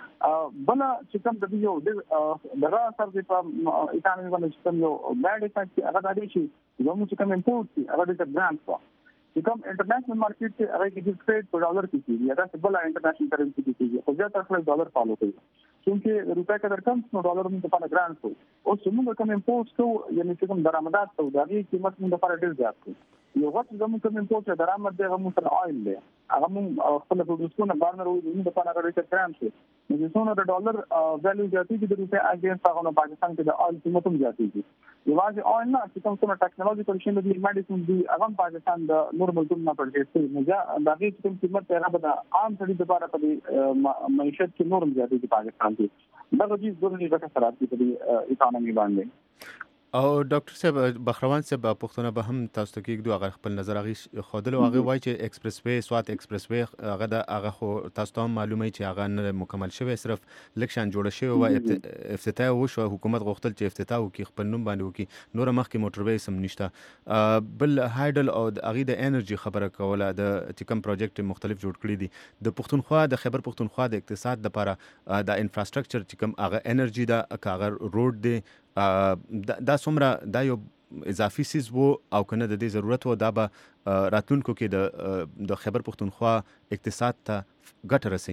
کې بل چې کوم د یو دغه اثر دی په اکانومي باندې کوم یو بیډ افیکټ هغه دی چې زموږ چې کوم امپورټ دي هغه د ګرانټ په چې کوم انټرنیشنل مارکیټ کې هغه کې د ټریډ په ډالر کې کیږي دا څه بل انټرنیشنل کرنسي کې کیږي خو زیاتره خلک ډالر فالو کوي چې روپیا قدر کم نو ډالر موږ په ګرانټ کوو او چې موږ کوم امپورټ کوو یعنی چې کوم درآمدات کوو دا غي قیمت موږ لپاره ډیر زیات کوي یو وخت زموږ کوم امپورټ درآمد دی هغه موږ سره آیل دی هغه موږ خپل پروډوسونه بارنر وي موږ په هغه ډېر ګران شي نو د څونه د ډالر ویلیو زیاتېږي د روپیا اګینست هغه نو پاکستان کې د آیل قیمت هم زیاتېږي یوازې آیل نه چې کوم څه ټیکنالوژیکل شي د میډیسن دی هغه پاکستان د نور ملکونو نه پرچېز کوي نو دا د هغې کوم قیمت هغه به د عام سړي لپاره په دې معیشت کې نور هم زیاتېږي پاکستان کې دغه چیز ضروري ګټه سره راځي په دې اکانومي باندې او ډاکټر صاحب بخروان صاحب پښتون به هم تاسو ته کېږدو هغه خپل نظر هغه خودلو هغه وایي چې ایکسپریس وې سوات ایکسپریس وې هغه د هغه خو تاسو ته معلومه چې هغه نه مکمل شوی صرف لکشن جوړ شوی او افتتاح وشو حکومت غوښتل چې افتتاح وکړي خپل نوم باندې وکړي نور مخکې موټر وې سم نشته بل هایډل او هغه د انرژي خبره کوله د ټیکم پروجیکټ مختلف جوړ کړی دي د پښتونخوا د خیبر پښتونخوا د اقتصاد لپاره د انفراستراکچر چې کوم هغه انرژي دا هغه روډ دی دا څومره دا یو اضافي سیز وو او کنه د دې ضرورت وو دا به راتلونکو کې د د خیبر پښتونخوا اقتصاد ته ګټه رسي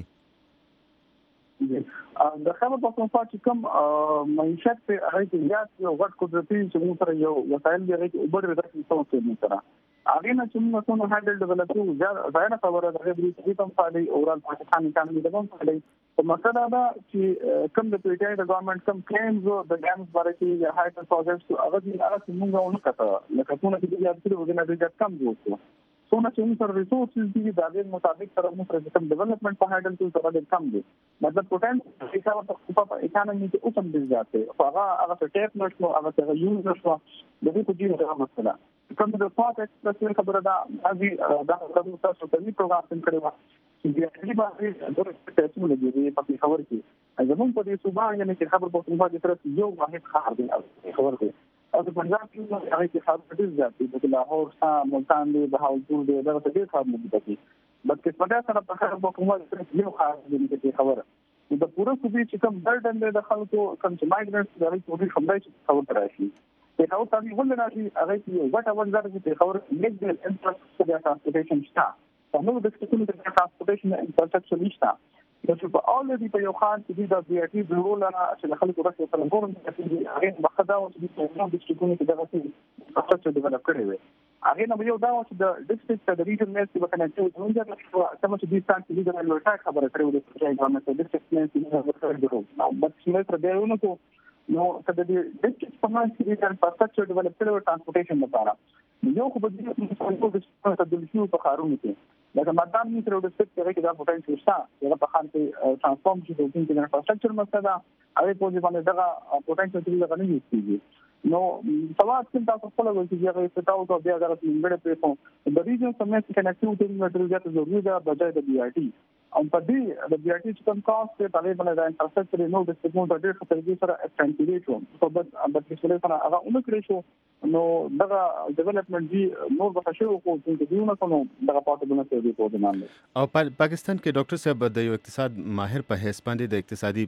د خیبر پښتونخوا چې کوم معیشت په هغه کې زیات یو غټ قدرتي چې موږ سره یو وسایل دی چې اوبر ورته څه څه موږ سره هغه نه چې موږ څنګه هانډل ډیولپ کوو ځای خبره ده د دې کوم فعالي اورال پاکستان اکانومي د کوم فعالي په مسله دا چې کوم د پی ټی آی د ګورنمنت کوم کلیمز او د ګامز باره کې یا هایټر پروجیکټس هغه د هغه څنګه ونه کړه لکه څنګه چې د یاد کړو د نه کم جوړ څونه چې موږ سره ریسورسز دي د هغه مطابق سره موږ سره کوم ډیولپمنٹ په هایډل کې سره کم دي مطلب پوتنشل چې په اکانومي کې اوسم دي ځاته هغه هغه ټیپ نشو هغه څنګه یوز نشو د دې په دې ډول مسله کوم د سوات ایکسپریس خبره ده هغه دا د تاسو په دې پروګرام کې کړو چې د دې باندې د تاسو له دې په خبر کې زموږ په دې صوبه یعنی چې خبر په کومه کې تر یو واحد خبر دی خبر دی او د پنجاب کې هغه کې خبر ډیر زیات دی د لاهور سره ملتان دی بهاولپور دی دا څه ډیر خبر موجود دي بلکې په دې سره په خبر په کومه کې یو خاص دی چې خبره د پوره صوبې چې کوم برډن دی د خلکو کوم چې مایګرنټس د هغه ټول خبرې چې خبر راشي په هغه تاسو ول نه شي هغه کې وټ اول ځای چې خبر لیګل انفراستراکچر ټرانسپورټیشن شته نو د ټکنالوژي د ټرانسپورټیشن انفراستراکچر نشته چې په اولري په یو خان کې د بي ار ټي ضرور لري چې خلکو راځي په لګورم چې هغه مخدا او چې نو د ټکنالوژي د غوښتنې انفراستراکچر ډیولپ کړی وي هغه نو یو دا چې د ډیسټریکټ د ریجن مېس په کنیکټیویټي موږ چې کوم چې د سان کې د لوټا خبره کړې وي چې ګورنمنت د ډیسټریکټ مېس د ورته نو بس مې تر دې ونه کو نو کله د ډیسټریکټ په معنی کې د انفراستراکچر ډیولپ کړو ټرانسپورټیشن لپاره یو خو په دې کې د تدلیل په خارونو کې لکه مدام می تر ډیسټریکټ کې دا پوتنشل شته چې په خان کې ترانسفورم شي د انفراستراکچر مسله هغه په دې باندې دا پوتنشل چې دا غني کیږي نو سواد څنګه تاسو خپل وایي چې هغه ستاسو ته بیا غره منګړې په کوم د ریجن سمې کنیکټیویټي مټریال ضروري ده بجای د بي آر ټي او په دې د بي آر ټي چې کوم کاست په هغه باندې د انفراستراکچر نو د سپورټ د ډېر خطرګي سره اکسنټیویټ شو په بد د څه سره هغه اونې کړی شو نو دغه ډیولپمنٹ دی نور به شو کو چې دیونه کوم دغه پاتې نه کوي په دمانه او پاکستان کې ډاکټر صاحب د یو اقتصاد ماهر په حیث باندې د اقتصادي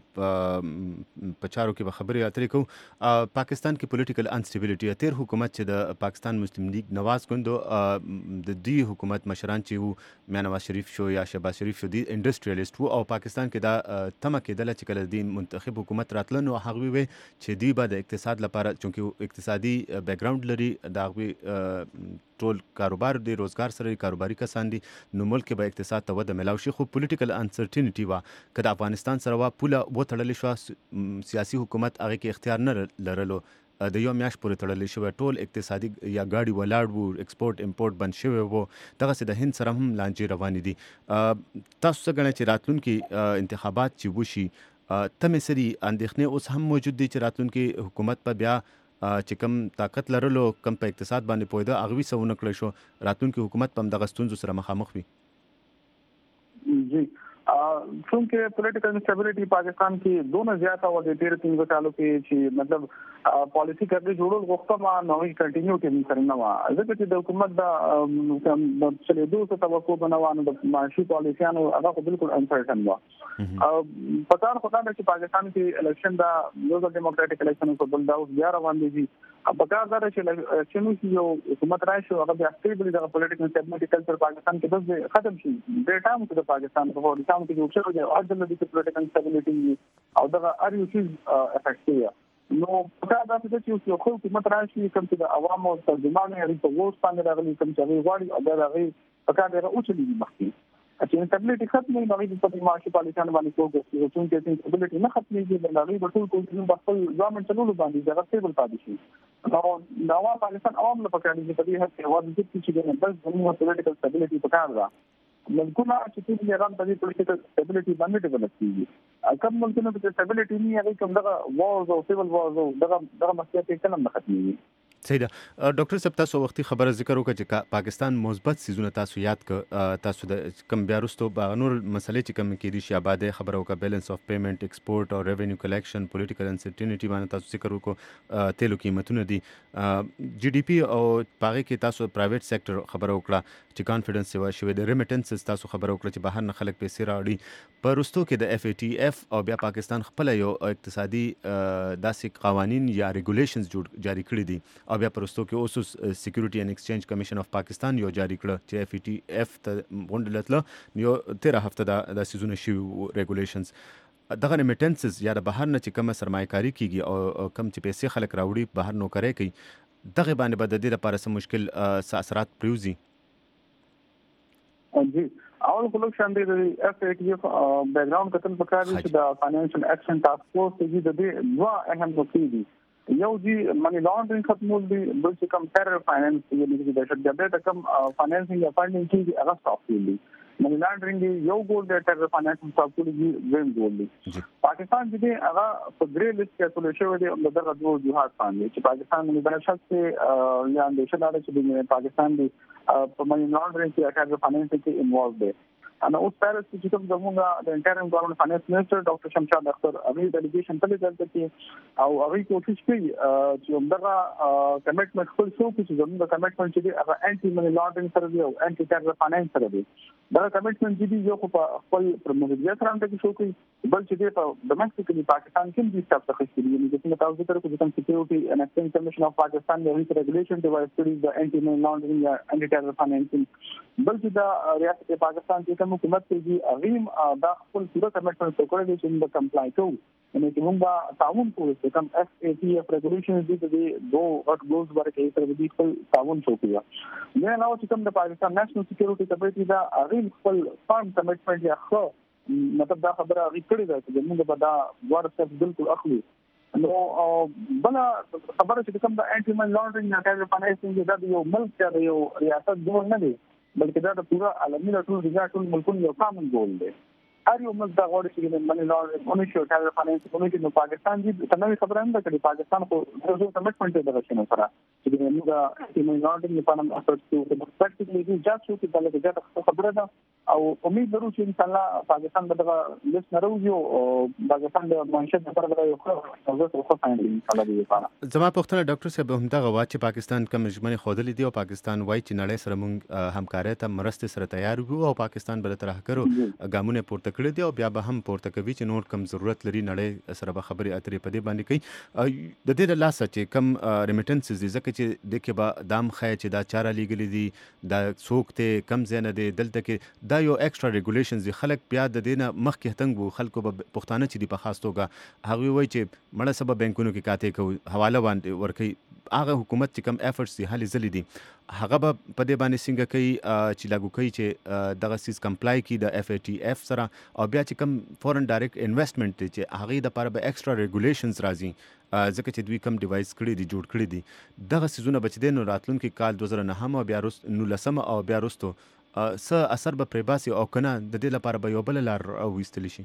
پچارو کې خبرې اترې کوم پاکستان کې پولیټیکل انسټیبিলিټي تیر حکومت چې د پاکستان مسلم لیگ نواز کوندو د دې حکومت مشران چې وو میا نواز شریف شو یا شهباز شریف شو دي انډستریالیست وو او پاکستان کې دا تمه کېدل چې کله د منتخب حکومت راتلنو هغه وي چې دی به د اقتصاد لپاره چونکه اقتصادي بیک ګراوند لري دا غوي ټول کاروبار دی روزګار سره کاروباري کسان دي نو ملک به اقتصاد ته وده ملاوي شي خو پولیټیکل انسرټینټی وا کله افغانستان سره وا پوله و تړلې شو سیاسي حکومت هغه کې اختیار نه لرلو د یو میاش پورې تړلې شو ټول اقتصادي یا گاډي ولاړ وو ایکسپورټ امپورټ بند شوی وو دغه سه د هند سره هم لانجې روانې دي تاسو څنګه چې راتلونکي انتخابات چې وشي تمه سری اندېښنې اوس هم موجود دي چې راتلونکي حکومت په بیا چې کم طاقت لرلو کم په اقتصاد باندې پوهیده هغه څه ونه کړی شو راتلونکي حکومت په دغه ستونزو سره مخامخ وي جی چونکه پولیټیکل انسټیبিলিټي پاکستان کې دونه زیاته و د تیر تین کالو کې چې مطلب پالیسی کوي جوړول غوښته ما نوې کنټینیو کې سره نه و ځکه چې د حکومت د چې دوه څه توقع بنوانو د معاشي پالیسیانو هغه بالکل انسرټن و او پکار خدای چې پاکستان کې الیکشن دا یو د ډیموکراټک الیکشن په بل دا اوس بیا روان دي او پکار دا چې چې نو یو حکومت راشي هغه بیا سټیبل د پولیټیکل انسټیبিলিټي کلچر پاکستان کې بس ختم شي د ټام کې د پاکستان په ټام کې یو څه دی او د پولیټیکل انسټیبিলিټي او دا ار یو شي افیکټ نو دا د چې یو خو حکومت راشي کوم چې د عوامو ترجمانه لري په ووس باندې راغلي کوم چې غواړي او دا راغلي په کار دی او چې مخکې چې انټابلیټي ختمه نه وي په معاشي پالیسانو باندې کوو چې چې انټابلیټي نه ختمېږي د لاري په ټول کوم په خپل ځوان چلولو باندې دا ستېبل پاتې شي نو دا وا پالیسان عوام له پکړې چې په دې هڅه کې وایي چې د بل زموږ پولیټیکل سټابلیټي په کار ده ملکونه چې ټول ایران په دې پولیټیکل سټابلیټي باندې ډیولپ کیږي کوم ملکونه په سټابلیټي نه هغه کوم دغه وارز او سیول وارز او دغه دغه مسئله کې کلم نه ختمېږي صحیح ده ډاکټر صاحب تاسو وختي خبره ذکر وکړه چې پاکستان مثبت سيزونه تاسو یاد ک تاسو د کم بیا وروسته به نور مسلې چې کم کې دي شي آباده خبره وکړه بیلانس اف پیمنٹ ایکسپورت او ریونیو کلیکشن پولیټیکل انسرټینټی باندې تاسو ذکر وکړو تیلو قیمتونه دي جی ډی پی او پاره کې تاسو پرایویټ سېکټر خبره وکړه چې کانفیډنس سیوا شوی د ریمیټنسز تاسو خبره وکړه چې بهر نه خلک پیسې راوړي په وروسته کې د اف ای ټی اف او بیا پاکستان خپل یو اقتصادي داسې قوانین یا ریګولیشنز جوړ جاری کړی دي او بیا په وروسته کې اوس سکیورټي اینڈ ایکسچینج کمیشن اف پاکستان یو جاری کړ چې اف ای ټی اف ته غونډلتله یو تیرا هفته د سيزونه شي ریګولیشنز دغه ریمیټنسز یا د بهر نه چې کوم سرمایه‌کاري کیږي او کم چې پیسې خلک راوړي بهر نو کوي کوي دغه باندې بد دي لپاره سم مشکل اثرات پریوزي جی اول خلک شان دي د اف ای ټی اف بیک گراوند کتل پکاري چې د فاینانشل اکشن ټاسک فورس کې د دې دوا اهم نقطې دي یو جی منی لانډرینګ ختمول دي بل چې کم ټیرر فاینانس یعنی چې د دهشتګردۍ د کم فاینانسینګ یا فاینانسینګ کې هغه سټاپ دي منی لانډرینګ یو ګول د ټیرر فاینانس سټاپ دي وین ګول دي پاکستان چې هغه په ګری لیست کې ټول شوی دی د دغه دوه جهاد باندې چې پاکستان د بنشت کې یا د شناړه چې د پاکستان دی په منی لانډرینګ کې ټیرر فاینانس کې انوالو دي انا اوس پیرس چې کوم زموږه د انټرنل ګورنمنت فاینانس منسٹر ډاکټر شمشاد اختر هغه ډیلیګیشن ته دلته کې او هغه کوشش کوي چې همدغه کمیټمنټ خپل شو چې زموږه کمیټمنټ چې دی هغه انټي منی لانډرینګ سره دی او انټي ټیرر فاینانس سره دی دا کمیټمنټ دی یو په خپل پرموډیا سره هم کې شو کوي بل چې دی په ډومېسټیکلی پاکستان کې د سټاپ څخه شي یعنی چې تاسو ذکر کوئ چې سکیورټي اینڈ ایکسچینج کمیشن اف پاکستان د ریګولیشن ډیوایس کړي د انټي منی لانډرینګ یا انټي ټیرر فاینانسینګ بل چې دا ریاست پاکستان کې کوم حکومت کې اغیم دا خپل پوره کمیټمنټ وکړي چې موږ کمپلای کوو یعنی چې موږ تعاون کوو چې کوم اف ای ټی اف ریګولیشنز دي د دوه غټ ګولز ورکړي سره د خپل تعاون وکړي نه نو چې کوم د پاکستان نېشنل سکیورټي کمیټي دا اغیم خپل فارم کمیټمنټ یا خو مطلب دا خبره اغي کړی دا چې موږ به دا ورته بالکل اخلي نو بل خبره چې کوم د انټي منی لانډرینګ یا ټیرر فاینانسینګ دا یو ملک یا یو ریاست ګول نه دی بلکې دا د پورا عالمي ټول ریاست ټول ملکونو یو کامن ګول دی هر یو ملک دا غواړي چې د منی لانډرینګ اونې شو ټیرر فاینانس اونې نو پاکستان دې څنګه خبره هم ده چې پاکستان خو د کمیټمنټ دی درشنه سره چې موږ د منی لانډرینګ په اړه اثر کوو پریکټیکلی دې جاج شو چې دا لږه خبره ده او امید لرو چې ان شاء الله پاکستان به دا لیست نه راوځي او پاکستان د معیشت لپاره دا یو ښه او ښه فایده ان شاء الله دی لپاره زما پوښتنه ډاکټر صاحب هم دغه وا چې پاکستان کوم ژمنې خوده دي او پاکستان وایي چې نړۍ سره موږ همکارۍ ته مرستې سره تیار یو او پاکستان به تر هغه ګامونه پورته کړی دي او بیا به هم پورته کوي چې نور کم ضرورت لري نړۍ سره به خبرې اترې په دې باندې کوي د دې لاسه چې کم ریمیټنسز دي ځکه چې د کې به دام خای چې دا چاره لیګلې دي دا څوک ته کم زنه دي دلته کې دا یو ایکسترا ریګولیشنز دي خلک بیا د دینه مخکې هتنګ وو خلکو به پښتانه چې دی په خاص توګه هغه وایي چې مړه سبب بانکونو کې کاته کو حواله باندې ورکي هغه حکومت چې کم ایفورټس دي هلي زلي دي هغه به په دې باندې څنګه کوي چې لاګو کوي چې دغه سیس کمپلای کی د اف ای ټی اف سره او بیا چې کم فورن ډایرکټ انویسټمنټ دي چې هغه د لپاره به ایکسترا ریګولیشنز راځي ځکه چې دوی کم ډیوایس کړی دي جوړ کړی دي دغه سيزونه بچ دي نو راتلونکي کال دوه زره نه او بیا رس نو لسم او بیا رستو څه اثر به پرې باسي او کنه د دې لپاره به یو بل لار وستل شي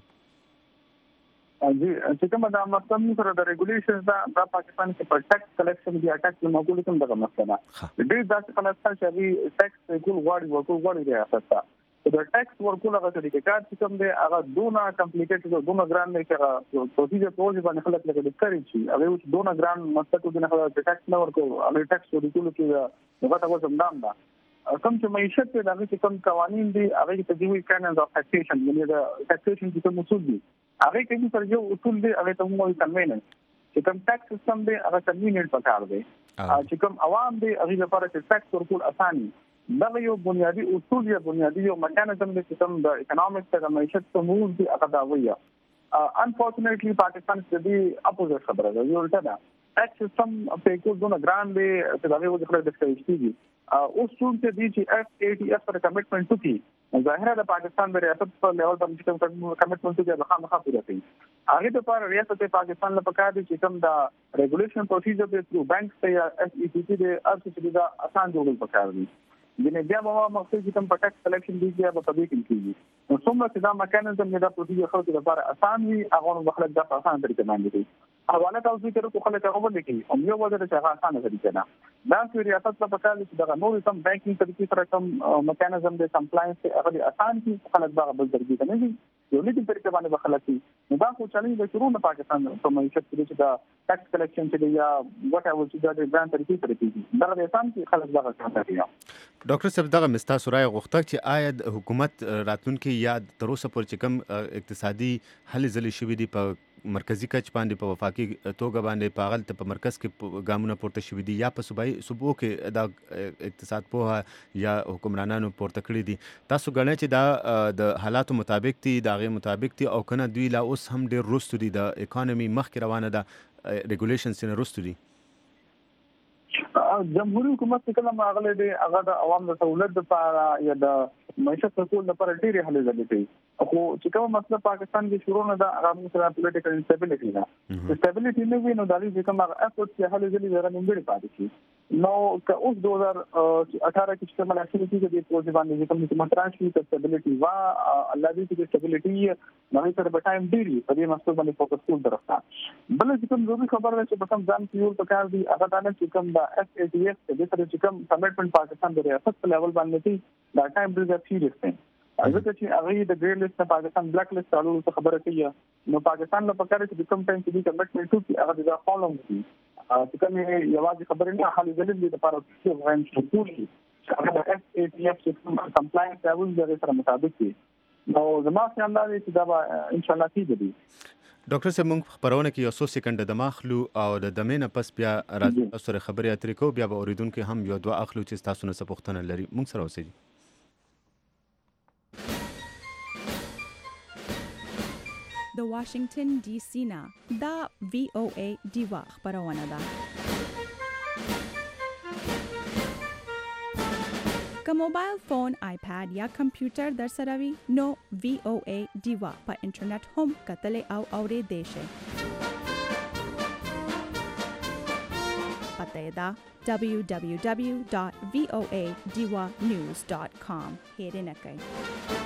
جی چې کومه د مقام سره د ریګولیشنز دا د پاکستان کې پر ټیکس کلیکشن دی اټاک موږ کوم دغه مسله دې ځکه په لاسه چې ټیکس ګول غواړي ورکول غواړي ریاست د ټیکس ورکول هغه چې کار چې کوم دی هغه دونه کمپلیکیټډ او دونه ګران دی چې هغه پروسیجر په وجه باندې خلک لګي کوي چې هغه چې دونه ګران مستقو د نه ټیکس نه ورکول هغه ټیکس ورکول چې هغه تاسو هم دام ده کوم چې معیشت په دغه چې کوم قوانين دي هغه ته دی وی کانز اف ټیکسیشن یعنی د ټیکسیشن چې کوم اصول دي هغه کې پر یو اصول دی هغه ته موږ کنویننس چې کوم ټیکس سیستم دی هغه کنویننت پکار دی چې کوم عوام دی هغه لپاره چې ټیکس ورکول اساني دا یو بنیادی اصول یا بنیادی یو میکانیزم دی چې کوم د اکونومیکس د معیشت ته موږ دی هغه دا وایي انفورچونیټلی پاکستان کې د اپوزیټ خبره ده یو الټا ده ټیکس سیستم په کوم ډول ګران دی چې دا یو ځل د ښکېږي او څون ته دي چې اف ای ټي اف پر کمټمنټ وکړي ظاهره د پاکستان د ریاست په لیول باندې کوم کمټمنټ دی هغه خامخا پوره کوي هغه د پر ریاست پاکستان لپاره کار دي چې کوم دا ریګولیشن پروسیجر دی تھرو بانک ته یا اس ای سی ټي د ارڅ دا آسان جوړول پکار دي د بیا به مقصد چې کوم پټک سلیکشن دی بیا په دې کې کیږي نو څومره چې دا میکانیزم دا پروسیجر خو د لپاره آسان وي هغه مخالف د آسان طریقې باندې حواله تاسو کې کوم خلک هغه ولیکي او یو وجه چې هغه آسان طریقه نه دا چې ریاست په کار چې دا نور سم بانکینګ طریقې سره کوم میکانیزم د کمپلاینس هغه آسان کی خلک دا بل طریقې نه دي یو لیکن طریقې باندې بخلتي نو دا خو چالش د شروع نه پاکستان په معیشت کې چې دا ټیکس کلیکشن چې یا وات ایور چې دا د ګران طریقې سره کیږي دا د آسان کی خلک دا کوي ډاکټر صاحب دغه مستا سورای غوښتل چې آیا حکومت راتلونکي یا تر اوسه پورې چې کوم اقتصادي هلې ځلې شوې دي په مرکزی کچ باندې په وفاقي توګه باندې په غلط په مرکز کې ګامونه پورته شوې دي یا په صوبایي صوبو کې د اقتصاد په یا حکمرانانو پورته کړی دي تاسو غواړئ چې دا د حالاتو مطابق دي د هغه مطابق دي او کنه دوی لا اوس هم ډیر رستو دي د اکانومي مخکې روانه ده ریګولیشنز نه رستو دي جمهوریت حکومت څخه کوم اغله دي هغه د عوام د سہولت لپاره یا د معیشت ټکول لپاره ډېری هلې ځلې کوي خو چې کوم مطلب پاکستان کې شروع نه ده هغه سره پولیټیکل انسټیبিলিټي ده سټیبিলিټي نه وي نو د دې کوم هغه افورت چې هلې ځلې زره نیمګړي پاتې شي نو که اوس دو هزار اٹھارہ کې چې کومه اکټیویټي کې د پروژې باندې کوم چې متراشي ته سټیبিলিټي وا الله دې چې سټیبিলিټي نو تر په ټایم ډیری په دې مقصد باندې فوکس کول درښته بل چې کوم ضروري خبره ده چې په کوم ځان کې یو پکار دي هغه دا نه چې کوم د اف ای ټي اف د سره چې کوم کمټمنټ پاکستان د ریاست په لیول باندې دي دا ټایم ډیره سیریس دی ځکه چې هغه د ګریډ لیست نه پاکستان بلیک لیست اړول څه خبره کوي نو پاکستان له پکاره چې کوم ټایم کې د کمټمنټ کوي هغه د فالو کوي چې کوم یوازې خبرې نه حل دي د لپاره چې غوښتل شي ټول هغه د اف ای ټي اف چې کمپلاینس لیول د سره مطابق دي نو زما خیال دی چې دا ان شاء الله کیږي ډاکټر صاحب موږ خبرونه کې یو څو سکند د ماخلو او د دمینه پس بیا راځو سره خبرې اترې کو بیا به اوریدونکو هم یو دوه اخلو چې تاسو نه څه پوښتنه لري موږ سره اوسئ د واشنگټن ډي سي نه دا وی او ای دیوا خبرونه ده که موبایل فون آیپاد یا کمپیوټر در سره وي نو وی او ای دیوا په انټرنیټ هم کتلې او اورېدې شئ پته یې ده دبلیو دبلیو دبلیو ډاټ وی او ای دیوا نیوز ډاټ کام هیرینه کوئ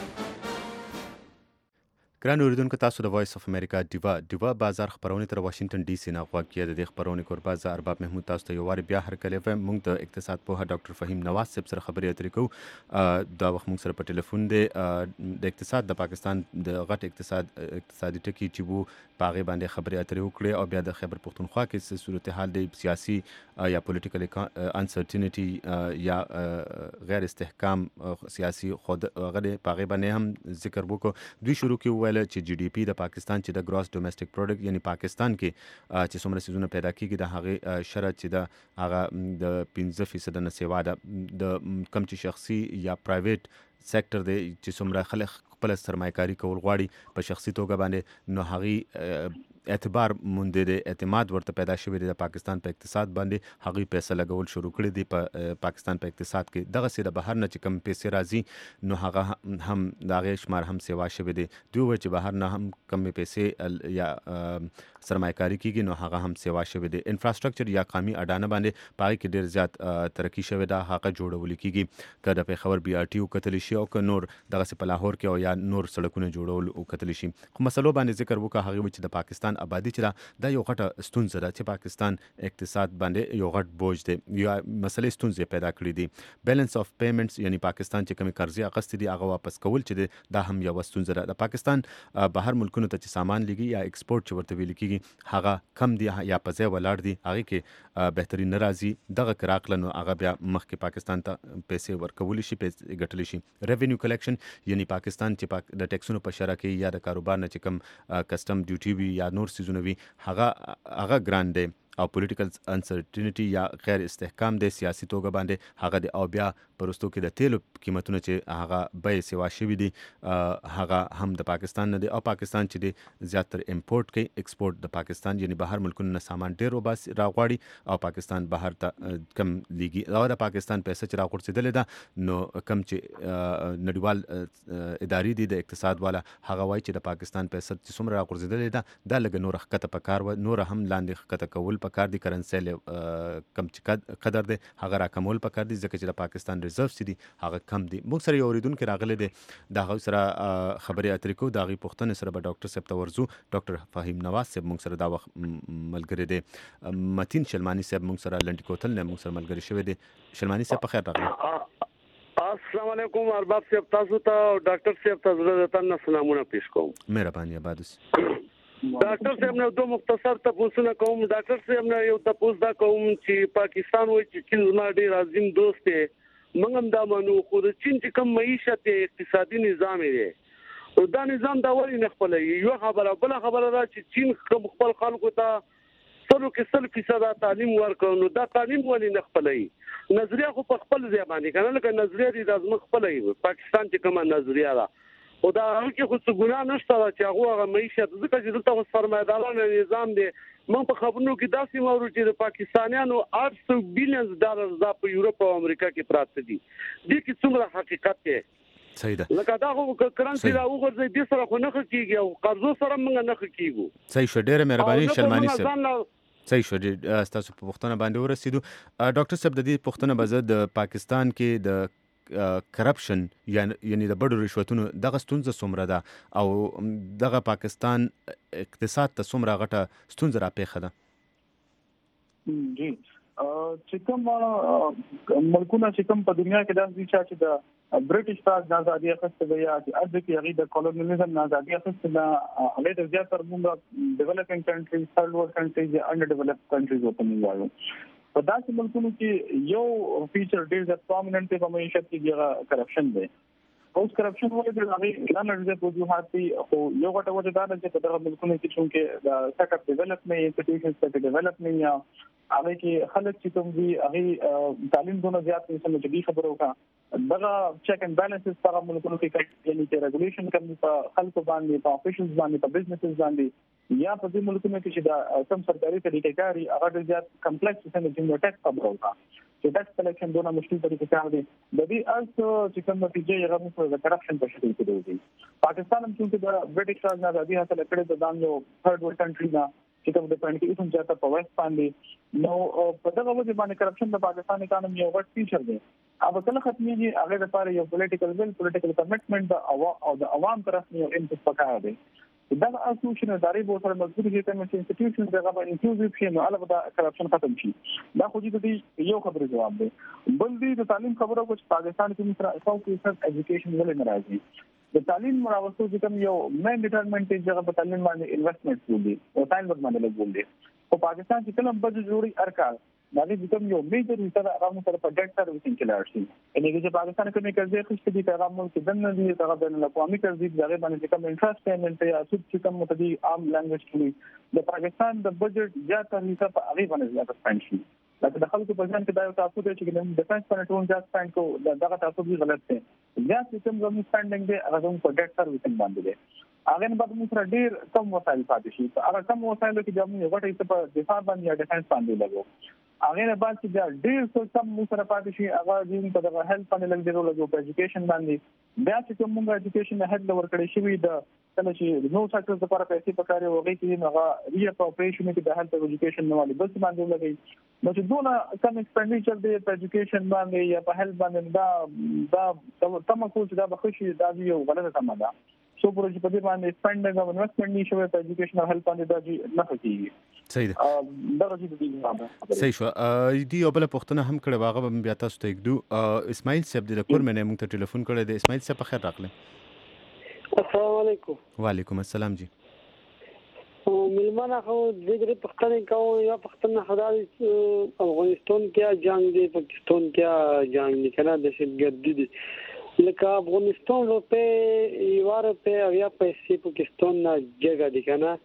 ګران اوریدونکو تاسو د وایس اف امریکا دیوا دیوا بازار خبرونه تر واشنگټن ډي سي نه غواړي د دې خبرونه کوربا ز ارباب محمود تاسو ته یو وار بیا هر کله و موږ د اقتصاد په ډاکټر فهیم نواز صاحب سره خبرې اترې کوو دا وخت موږ سره په ټلیفون دی د اقتصاد د پاکستان د غټ اقتصاد اقتصادي ټکی چې وو باغې باندې خبرې اترې وکړي او بیا د خیبر پختونخوا کې څه صورتحال دی سیاسي یا پولیټیکل انسرټینټي یا غیر استحکام سیاسي خود غړي باغې باندې هم ذکر وکړو دوی شروع کې ویل چې جی ډي پی د پاکستان چې د ګراس ډومېسټک پروډکټ یعنی پاکستان کې چې څومره سيزونه پیدا کیږي د هغه شرط چې د هغه د پنځه فیصد نه سیوا ده د کم چې شخصي یا پرایویټ سېکټر دی چې څومره خلک خپل سرمایه‌کاري کول غواړي په شخصي توګه باندې نو هغه اعتبار مونږ د اعتماد ورته پیدا شوی دی د پاکستان په اقتصاد باندې هغه پیسې لګول شروع کړي دي په پاکستان په اقتصاد کې دغه سره بهر نه چې کم پیسې راځي نو هغه هم دغه شمار هم سیوا شوی دی دوی و چې بهر نه هم کم پیسې یا سرمایه‌کاري کیږي نو هغه هم سیوا شوی دی انفراستراکچر یا قومي اډانه باندې پای کې ډیر زیات ترقی شوی دا هغه جوړول کیږي کله په خبر بي ار ټي او کتل شي او ک نور دغه په لاهور کې او یا نور سړکونه جوړول او کتل شي خو مسلو باندې ذکر وکړه هغه چې د پاکستان آبادی چې دا یو غټه ستونزه ده چې پاکستان اقتصاد باندې یو غټ بوج دی یا مسلې ستونزې پیدا کړې دي بیلانس اف پیمنټس یعنی پاکستان چې کوم قرضې اخیستې دي هغه واپس کول چې دا هم یو ستونزه ده د پاکستان بهر ملکونو ته چې سامان لګي یا ایکسپورت چې ورته ویل کیږي هغه کم دي یا په ځای ولاړ دي هغه کې بهترین ناراضي دغه کراکل نو هغه بیا مخکې پاکستان ته پیسې ورکول شي پیسې ګټل شي ریوینیو کلیکشن یعنی پاکستان چې د ټیکسونو په شرا کې یا د کاروبار نه چې کم کسٹم ډیوټي وي یا نور سيزونه وي هغه هغه ګران دی او پولیټیکل انسرټینټی یا غیر استحکام د سیاسي توګه باندې هغه د او بیا پرستو کې د تیلو قیمتونه چې هغه به سیوا شوي دي هغه هم د پاکستان نه دی او پاکستان چې دی زیاتر امپورټ کوي ایکسپورټ د پاکستان یعنی بهر ملکونو نه سامان ډیر وباس راغواړي او پاکستان بهر ته کم لیږي او د پاکستان پیسې چې راغورځېدلې ده نو کم چې نړیوال ادارې دي د اقتصاد والا هغه وایي چې د پاکستان پیسې چې څومره راغورځېدلې ده دا لږ نور ښکته پکار و نور هم لاندې ښکته کول پکار دي کرنسي کم چې قدر دی هغه راکمول پکار دي ځکه چې د پاکستان ریزرو چې دي هغه کم دي. موږ سره یو اوریدونکي راغلی دی د هغوی سره خبرې اترې کوو د هغې پوښتنې سره به ډاکټر صاحب ته ورځو. ډاکټر فهیم نواز صاحب موږ سره دا وخت ملګری دی. متین شلماني صاحب موږ سره لنډي کوتل نه موږ سره ملګری شوی دی. شلماني صاحب په خیر راغلی. السلام علیکم ارباب صاحب تاسو ته ډاکټر صاحب ته زړه تنه سلامونه پیښ کوم. مهرباني آباد اوسئ. ډاکټر صاحب نو دوه مختصر تاسو نه کوم. ډاکټر صاحب نه یو تاسو دا کوم چې پاکستان وایي چې چین زما ډیر عظیم دوست دی موږ هم دا منو خو د چین چې کوم معیشت اقتصادي نظام دی دا نظام دا ولې نه خپلوي. یو خبره بل خبره دا چې چین خپل خلکو ته سلو کې سل فیصد تعلیم ورکړو نو دا تعلیم ولې نه خپلوي. نظریه خو په خپل ځای باندې کنه لکه نظریه دي د ازمه خپلوي پاکستان چې کومه نظریه ده او دا هغه خو څه ګناه نشته چې هغه هغه معیشت ځکه چې دلته سرمایه‌دارانه نظام دی. موږ په خبرونو کې داسې مورو چې د پاکستانیانو آठ سو بلین ډالر دا په یورپ او امریکا کې پراته دي. دې کې څومره حقیقت دی صحیح ده لکه دا خو کرنسي را وګرځي د سره خو نه کیږي او قرضو سره موږ نه کیږو. صحیح شو ډیره مهرباني شلماني صاحب. صحیح شو تاسو په پوښتنه باندې ورسېدو. ډاکټر صاحب د دې پوښتنه به زه د پاکستان کې د کرپشن یعنی د بډو رشوتونو دغه ستونزه څومره ده او دغه پاکستان اقتصاد ته څومره غټه ستونزه راپېښه ده. جی چې کوم ملکونه چې کوم په دنیا کې داسې دي چې د برټش تاج آزادي اخیسته ده یا چې ارزه کې هغه د کولونیزم آزادي اخیسته ده هغه د زیاتره موږ ډیولپینګ کنټریز ثرډ ورلد کنټریز یا انډر ډیولپډ کنټریز وته وایو. په داسې ملکونو کې یو فیچر ډیر د پرومیننت په معیشت کې ډیره کرپشن دی. اوس کرپشن ولې د هغه نه لږه په وجوهات دي خو یو غټه وجه دا ده چې په دغه ملکونو کې چې د سیټ اپ ډیولپمنٹ انسټیټیوشنز ته ډیولپمنٹ یا هغه کې خلک چې کوم دي هغه تعلیم دونه زیات چې چې خبرو کا دغه چیک اینڈ بیلنسز په ملکونو کې کوي یعنی چې ریګولیشن کوي په خلکو باندې په افیشلز باندې په بزنسز باندې یا په دې ملکونو کې چې دا کم سرکاري طریقې کاری هغه ډېر زیات کمپلیکس څنګه چې ټیکس خبرو کا چې ټیکس کلیکشن دونه مشکل طریقې کار دي د دې اصل چې کوم نتیجې یې غوښتل د کرپشن په شکل کې دي. پاکستان هم چې د برټش راج نه آزادي حاصل کړې د دانو ثرډ ورلد کنټری نه چې کوم د پاینټ کې هم ځاته په وست باندې نو په دغه وجه باندې کرپشن د پاکستان اکانومي یو غټ فیچر دی. अब کله ختميږي هغه لپاره یو پولیټیکل ویل پولیټیکل کمټمنټ او د عوام طرف نه یو انپوټ پکار دی. دا اسوسیشن داري بو سره مضبوطی کې کوم انسټیټیوشن دغه باندې انکلوزیو شي نو علاوه د کرپشن ختم شي. دا خو دې یو خبره جواب دی. بل دې د تعلیم خبره کو چې پاکستان کې مثلا سو فیصد ایجوکیشن ولې ناراضي. د تعلیم مراوستو چې کوم یو مین ډیټرمنټ چې هغه په تعلیم باندې انویسټمنټ کوي او تعلیم باندې لګول دي. په پاکستان کې کوم بجټ جوړي ارکان دا دې کوم یو میجر حصہ هغه سره په ډیټ سروسینګ کې لاړ شي. یعنی چې پاکستان کې قرضې خښته دي پیغام ملک دنه دي هغه بین الاقوامي قرضې دغه باندې کوم انټرست پیمنٹ یا سود چې کوم متدي عام لانګویج کې د پاکستان د بجټ زیاته حصہ په هغه باندې زیاته سپند شي. لکه د خلکو په ځان کې دا یو تاسو ته چې د ډیفنس په ټول ځای سپند کو دغه تاسو به غلط دي. زیات کوم کوم سپندینګ دی هغه په ډیټ سروسینګ باندې دی. هغه نه بعد موږ سره ډیر کم وسایل پاتې شي. هغه کم وسایل کې د موږ غټه په دفاع باندې یا ډیفنس باندې لګو. هغه نه بعد چې ډیر څه کم موږ سره پاتې شي هغه دین په دغه هیلث باندې لګ ډیرو لګو په ایجوکیشن باندې بیا چې موږ ایجوکیشن نه هډ ور کړی شوی د کله چې نو سیکټر لپاره پیسې پکاري وږي چې هغه ری اپروپریشن کې د هیلث ایجوکیشن نه والی بس باندې لګي. نو چې دونه کم ایکسپنډیچر دی په ایجوکیشن باندې یا په هیلث باندې دا دا تم کو چې دا بخښي دا یو غلطه تمه ده. سو پروژې په دې باندې سپندینګ او انویسټمنټ نشوي په ایجوکیشن او هیلث باندې دا نه کوي. صحیح ده. دا راځي د دې صحیح شو. دی یو بل پوښتنه هم کړې واغه بیا تاسو ته یکدو اسماعیل صاحب د کور منه موږ ته ټلیفون کړی دی. اسماعیل صاحب خیر راغلی. السلام علیکم. وعلیکم السلام جی. ملمانه خو د دې پښتنې کوم یا پښتنه خدای افغانستان کې جنگ دی پاکستان کې جنگ دی کنه د شګردي دی لکه افغانستان روپے یوار په یا پیسې پاکستان نه جګه دي کنه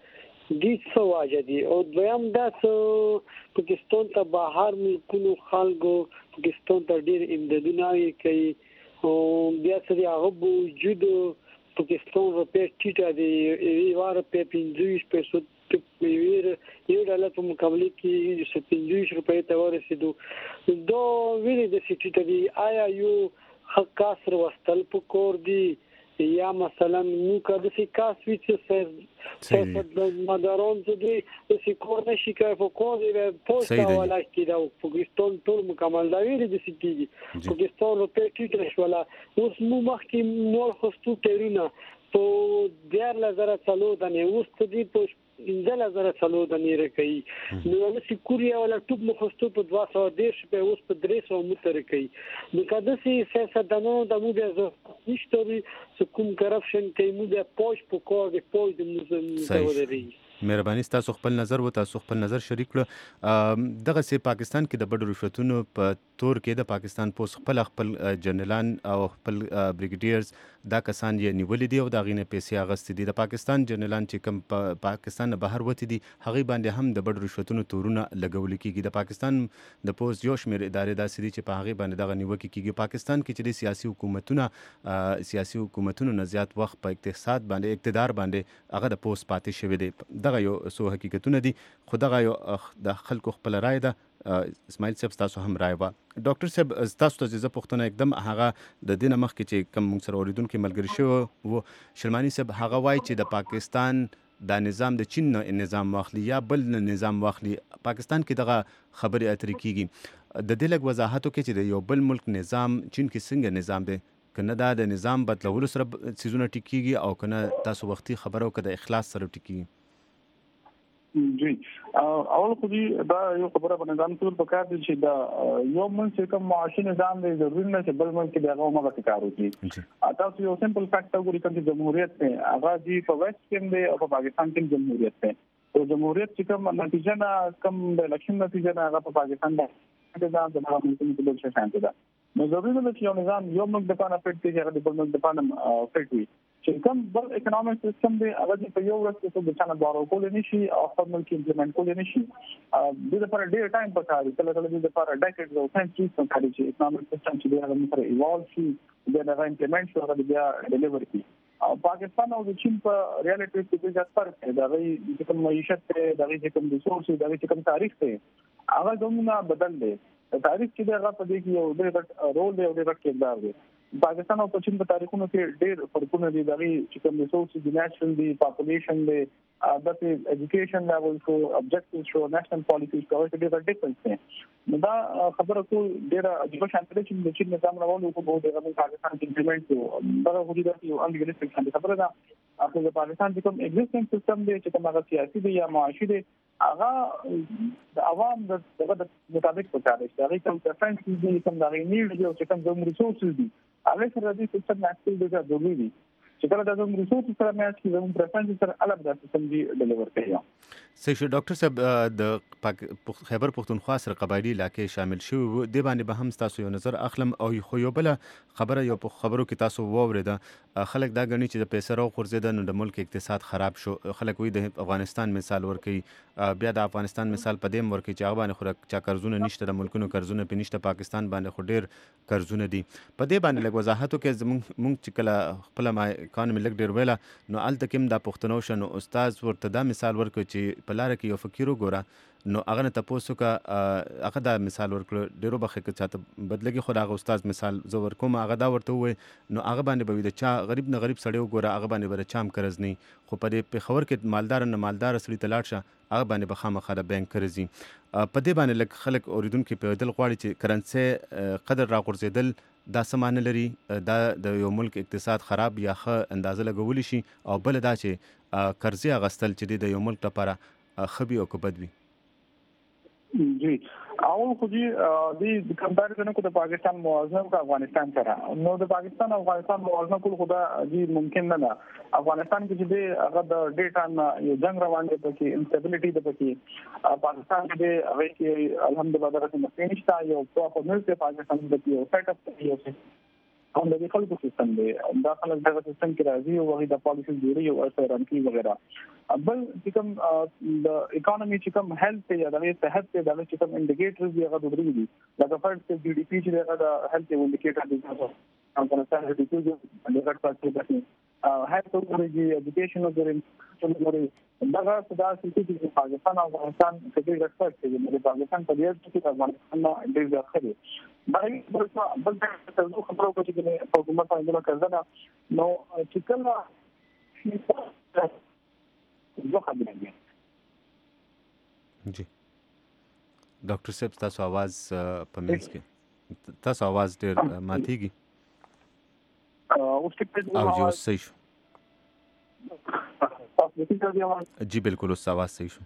دي څه واجه دي او دویم دا څه پاکستان ته بهر ملکونو خلکو پاکستان ته ډیر امدادونه کوي او بیا سره هغه وجود پاکستان روپے ټیټه دي یو وار په پنځه پیسو ویر یو ډالر په مقابله کې پنځه روپے ته ورسېدو دا ویلې د سټیټ دي آیا یو حق کاسر وستل په کور دي یا مثلا نو کده سي کاس ویڅ سیاست مدارون څه دي چې کور نشي کوي په کور دی پوسټ ولا کې دا پاکستان ټول مکمل دا ویلې د سټیټ پاکستان روپے ټیټ شولا اوس مو مخکې نور خستو تیرونه په ډیر لزر څلو د نه اوس ته دي په انځل زره څلو د نیره کوي نو له سکوریا ولا ټوب مخستو په دوه سوه دیرش په اوس په درې سوه متر کوي نو کده سي سیاستدانو د مو بیا نشته کوم کرپشن کوي مو بیا پوش په کور د پوش د موزه ودري مهرباني تاسو خپل نظر و تاسو خپل نظر شریک کړو دغه سي پاکستان کې د بډو رشوتونو په تور کې د پاکستان پوس خپل خپل جنرالان او خپل بریګیډیرز دا کسان یې نیولې دي او دا غینه پیسې اغستې دي د پاکستان جنرالان چې کوم په پاکستان بهر وتی دي هغه باندې هم د بډو رشوتونو تورونه لګول کېږي د پاکستان د پوس یو شمېر ادارې داسې دي چې په هغه باندې دغه نیوکه کېږي پاکستان کې چې د سیاسي حکومتونو سیاسي حکومتونو نه زیات وخت په اقتصاد باندې اقتدار باندې هغه د پوس پاتې شوی دی دغه یو سو حقیقتونه دي خو دغه یو د خلکو خپل رائے ده اسماعیل صاحب تاسو هم رائے وا ډاکټر صاحب تاسو ته زه پوښتنه एकदम هغه د دینه مخ کې چې کوم موږ سره اوریدونکو ملګری شو و شلمانی صاحب هغه وای چې د پاکستان دا نظام د چین نظام واخلي یا بل نظام واخلي پاکستان کې دغه خبرې اترې کیږي د دې لږ وضاحت وکړي چې د یو بل ملک نظام چین کې څنګه نظام دی کنه دا د نظام بدلولو سره سيزونه ټیکيږي او کنه تاسو وختي خبرو کده اخلاص سره ټیکيږي جی اول خو دې دا یو خبره په نظام ټول پکار دي چې دا یو من چې کوم معاشي نظام دی ضروري نه چې بل من کې دغه موږ کار وکړي تاسو یو سمپل فیکټ وګورئ چې جمهوریت ته هغه دی په ویسټ کې دی او په پاکستان کې جمهوریت ته او جمهوریت چې کوم نتیجه نه کوم د الیکشن نتیجه نه هغه په پاکستان باندې دا د هغه ملي په څیر شانته ده نو ضروري ده چې یو نظام یو موږ د پانه فټ کې هغه د بل موږ د پانه فټ وي چې کوم بل اکونومیک سیستم دی هغه په یو ورځ کې څه د چانه بارو کول نشي او خپل ملک امپلیمنٹ کول نشي د لپاره ډیر ټایم پکاري کله کله د لپاره ډیکډز او سنچریز پکاري چې اکونومیک سیستم چې هغه سره ایوالو شي د هغه امپلیمنٹ شو هغه بیا ډیلیور کی او پاکستان او د چین په ریالټي کې د ځات فرق دی دا غي چې کوم معیشت ته دا غي چې کوم ریسورس دا غي چې کوم تاریخ ته هغه زمونه بدل دی تاریخ کې دغه په دې کې یو ډېر رول دی او ډېر کردار دی پاکستان او چین په تاریخونو کې ډېر فرقونه دي دغه چې کوم ریسورس دي نېشنل دي پاپولیشن دي د ایجوکیشن لیول شو ابجیکټیوز شو نېشنل پالیسیز کوي چې ډېر ډیفرنس دي نو دا خبره کو ډېر عجیب شانته چې د چین نظام راوړل کو به دغه پاکستان کې امپلیمنٹ شو دا خو دې یو انګلیسټیک څنګه خبره ده اخر د پاکستان چې کوم ایگزیسټینګ سیستم دی چې کوم هغه سیاسي دی یا معاشي دی هغه د عوام د مطابق پکاره شي هغه کوم پرفرنس دي کوم دا نیډ دی او چې کوم د ریسورسز دي هغه سره د سیستم اکټیو دی دا ضروري دي چې کله د ریسورس سره میچ کیږي د پرفرنس سره الګ د سیستم دی ډیلیور کوي صحیح ډاکټر صاحب د خیبر پختونخوا سره قبایلی علاقې شامل شو د باندې به هم تاسو یو نظر اخلم او خو یو بل خبره یو خبرو کې تاسو ووریده خلک دا غني چې د پیسې راو خورزیدل نو د ملک اقتصاد خراب شو خلک وي د افغانستان مثال ورکړي بیا د افغانستان مثال په دیم ورکړي چې هغه باندې خو چا قرضونه نشته د ملکونو قرضونه په نشته پاکستان باندې خو ډیر قرضونه دي په دې باندې لږ وضاحت وکړئ زموږ مونږ چې کله خپل ما کان ملک ډیر ویلا نو الته کوم د پښتنو شنو استاد ورته دا مثال ورکړي چې په لار کې یو فقیر وګوره نو هغه ته تاسو کا هغه دا مثال ورکړ ډیرو بخښه کې چاته بدلګي خو هغه استاد مثال زو ورکوم هغه دا ورته وي نو هغه باندې به د چا غریب نه غریب سړی وګوره هغه باندې بر چام قرض نه خو په دې په خبر کې مالدار نه مالدار سړی تلاړ شه هغه باندې به خامخا د بانک قرضي په دې باندې لک خلک اوریدونکو په دل غواړي چې کرنسي قدر را غورځیدل دا سمانه لري دا د یو ملک اقتصاد خراب یا ښه اندازه لګول شي او بل دا چې قرضې اغستل چې د یو ملک لپاره خبي او کبد وي جی اول خو دي د کمپیریزن کو د پاکستان موازنه او افغانستان سره نو د پاکستان او افغانستان موازنه کول خدا دي ممکن نه ده افغانستان کې چې هغه د ډیټا یو جنگ روان دي پکې انسټیبিলিټي ده پکې پاکستان کې هغه کې الحمدلله درته مخینشتا یو په خپل پاکستان کې یو سیټ اپ یو هم د خلکو سیستم دی دا خلک دغه سیستم کې راځي او هغه د پالیسي جوړي او اثران کی وغیرہ بل چې کوم د اکانومي چې کوم هیلث یا د صحت ته د چې کوم انډیکیټرز دی هغه درې دي لکه فرض جی ډي پی چې هغه د هیلث انډیکیټر دی افغانستان د دې د غټ پاتې ده هیلث ورګي ایجوکیشن ورګي دغه صدا سيتي چې پاکستان او افغانستان کې د غټ پاتې د پاکستان په دې کې د افغانستان ډېر ځخه دي باندې بل څه بل څه څه خبرو کوي چې حکومت باندې کړنه نو چې کله جی ډاکټر صاحب تاسو आवाज په منځ کې تاسو आवाज ډېر ماتيږي اوس کې او جو صحیح شو جی بالکل اوس आवाज صحیح شو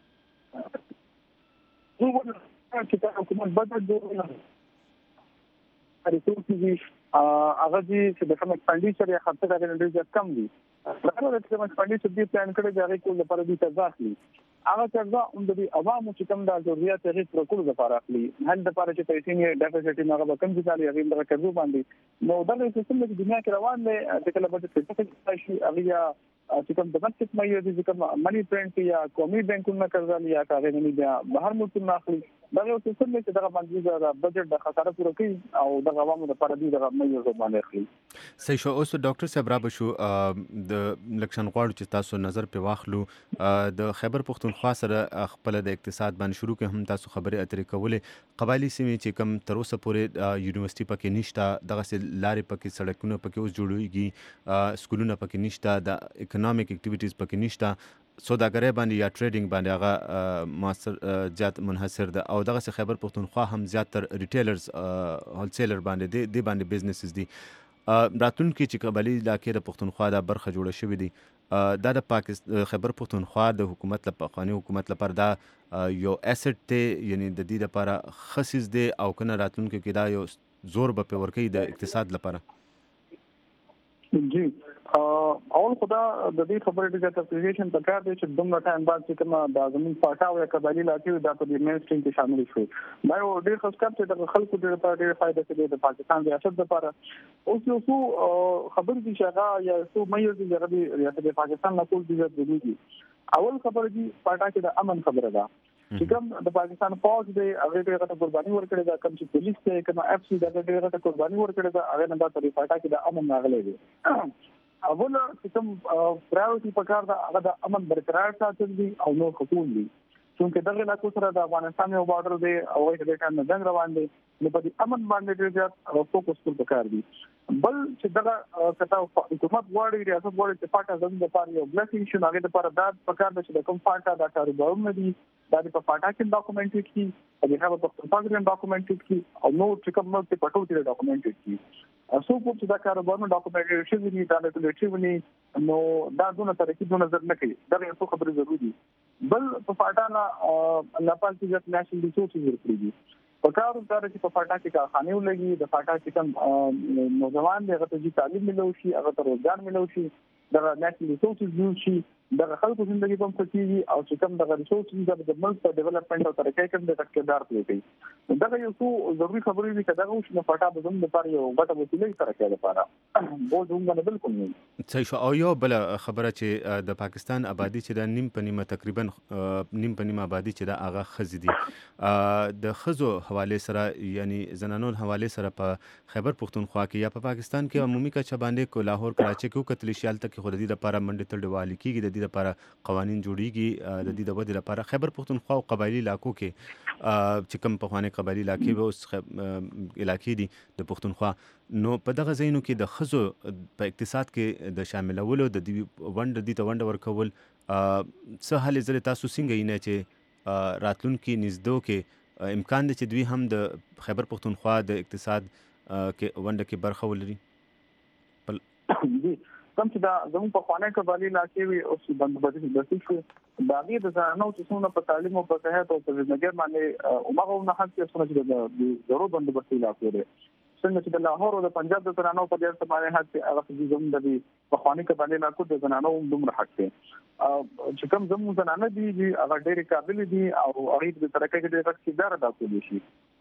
نو چې دا حکومت بدل جوړ نه ریسورسز هغه چې د کوم ایکسپانډیچر یا خرڅ راغلي ډېر کم دي راغله چې کوم ایکسپانډیچر دی پلان کړی دی هغه کول لپاره دي تځاخلي هغه څنګه هم د عوامو چې کوم د ضرورت هغه پر کول لپاره اخلي هل د لپاره چې پیسې نه ډیفیسټ نه هغه کم دي هغه د کډو باندې نو دا سیستم چې دنیا کې روان دی د کله بده څه شي هغه چې کوم د بانک مې دي چې کوم منی پرنٹ یا قومي بانکونو کړل یا کاغذ نه بیا بهر ملکونو اخلي دا یو څه چې دغه باندې د بجټ د خساره پوره کوي او د عوامو لپاره دي دغه مې یو باندې اخلي صحیح شو اوس ډاکټر صاحب را بشو د لکشن غواړو چې تاسو نظر په واخلو د خیبر پختونخوا سره خپل د اقتصاد باندې شروع کې هم تاسو خبرې اترې کولې قبایلی سیمې چې کم تر اوسه پورې یونیورسيټي پکې نشته دغه سه لارې پکې سړکونه پکې اوس جوړويږي سکولونه پکې نشته د اکونومیک اکټیویټیز پکې نشته سوداګرۍ باندې یا ټریډینګ باندې هغه ماستر زیات منحصر ده او دغه خیبر پختونخوا هم زیات تر ریټیلرز هول سیلر باندې دي د باندې بزنسز دي راتلونکي چې قبایلی علاقې د پختونخوا د برخه جوړه شوې دي دا د پاکستان خیبر پختونخوا د حکومت لپاره قانوني حکومت لپاره دا یو اسټ ته یعنی د دې لپاره خصیص دي او کنه راتلونکي کې دا یو زور به په ورکی د اقتصاد لپاره جی اول خدا د دې خبرې د تفصیلیشن په کار دی چې دومره ټایم بعد چې کومه د زمين پاټا او قبایلی علاقې د په مین سټریم کې شامل شو دا یو ډېر ښه سټپ چې د خلکو ډېر په ډېر فائدہ کوي د پاکستان ریاست لپاره اوس یو څو خبرې دي چې هغه یا څو مې دي چې د ریاست پاکستان نه ټول دي ضروري اول خبر دي پاټا کې د امن خبره ده چې کوم د پاکستان فوج دی هغه ډېر غټه قرباني ورکړې ده کوم چې پولیس ته کوم اف سي د ډېر غټه قرباني ورکړې ده هغه نه دا په پاټا کې د امن راغلی دی اول چې کوم پرایورټي په کار دا هغه د امن برقرار ساتل دي او نو خطول دي څنګه دغه علاقو سره د افغانستان یو بارډر دی او هغه د کان جنگ روان دي نو په دې امن باندې ډېر زیات فوکس کول پکار دي بل چې دغه کتا حکومت غواړي ریاست غواړي چې پاټا زموږ لپاره یو بلیسینګ شي هغه لپاره دا پکار دي چې کوم پاټا دا کاروبارونه دي دا په پاټا کې ډاکومنټډ کی او هغه په پاکستان ډاکومنټډ کی او نو چې کوم نو په پټو کې ډاکومنټډ کی اسو په چې دا کاروبارونه ډاکومنټډ شي دي دا د لیټریونی نو دا دونه سره کې دونه نظر نه کوي دا یو څه خبره ضروري بل په پاټا نه لپاره چې نېشنل ریسورسز ورکړي دي په کارو دا چې په پاټا کې کارخانه ولګي د پاټا کې کوم نوجوان دغه ته تعلیم ملو شي هغه ته روزګار ملو شي د نېشنل ریسورسز یو شي د خلکو ژوندۍ په پرتیږي او چې کوم د ریسورسز د ملک په ډیولپمنٹ او ترقۍ کې د ټاکیدار پلی دا یو څو ضروري خبرې دي چې دا اوس نه پټا به زموږ لپاره یو غټه وسیله ترقۍ لپاره بو زموږ نه بالکل نه صحیح شو او یو بل خبره چې د پاکستان آبادی چې د نیم په نیمه تقریبا نیم په نیمه آبادی چې د هغه خزي دي د خزو حواله سره یعنی زنانو حواله سره په خیبر پختونخوا کې یا په پاکستان کې عمومي کچه باندې کو لاهور کراچي کې کتل شیال تک خو د دې لپاره منډه تړډوالي کیږي د دې لپاره قوانين جوړیږي د دې د ودې لپاره خیبر پختونخوا او قبایلی علاقو کې چې کوم په خوانه قبایلی علاقې به اوس علاقې دي د پختونخوا نو په دغه ځایونو کې د خزو په اقتصاد کې د شاملولو د دې وند دي ته وند ورکول څه حل زله تاسو څنګه یې چې راتلونکي نږدې کې امکان دي چې دوی هم د خیبر پختونخوا د اقتصاد کې وند کې برخه ولري کوم چې دا زموږ په خوانه قبایلی علاقې وي او بندوبستي د څه دا غي د ځانو چې څونه په تعلیم او په صحت او په ژوند باندې او هغه نه حق څه چې د ضرورت بندوبستي علاقې دي څنګه چې د لاهور او د پنجاب د ځانو په ډیر څه باندې حق هغه چې زموږ د په خوانه قبایلی علاقو د ځانو دومره حق دي چې کوم زموږ ځانو دي هغه ډېر قابل دي او هغه د ترقۍ کې ډېر څه دار ادا کوي شي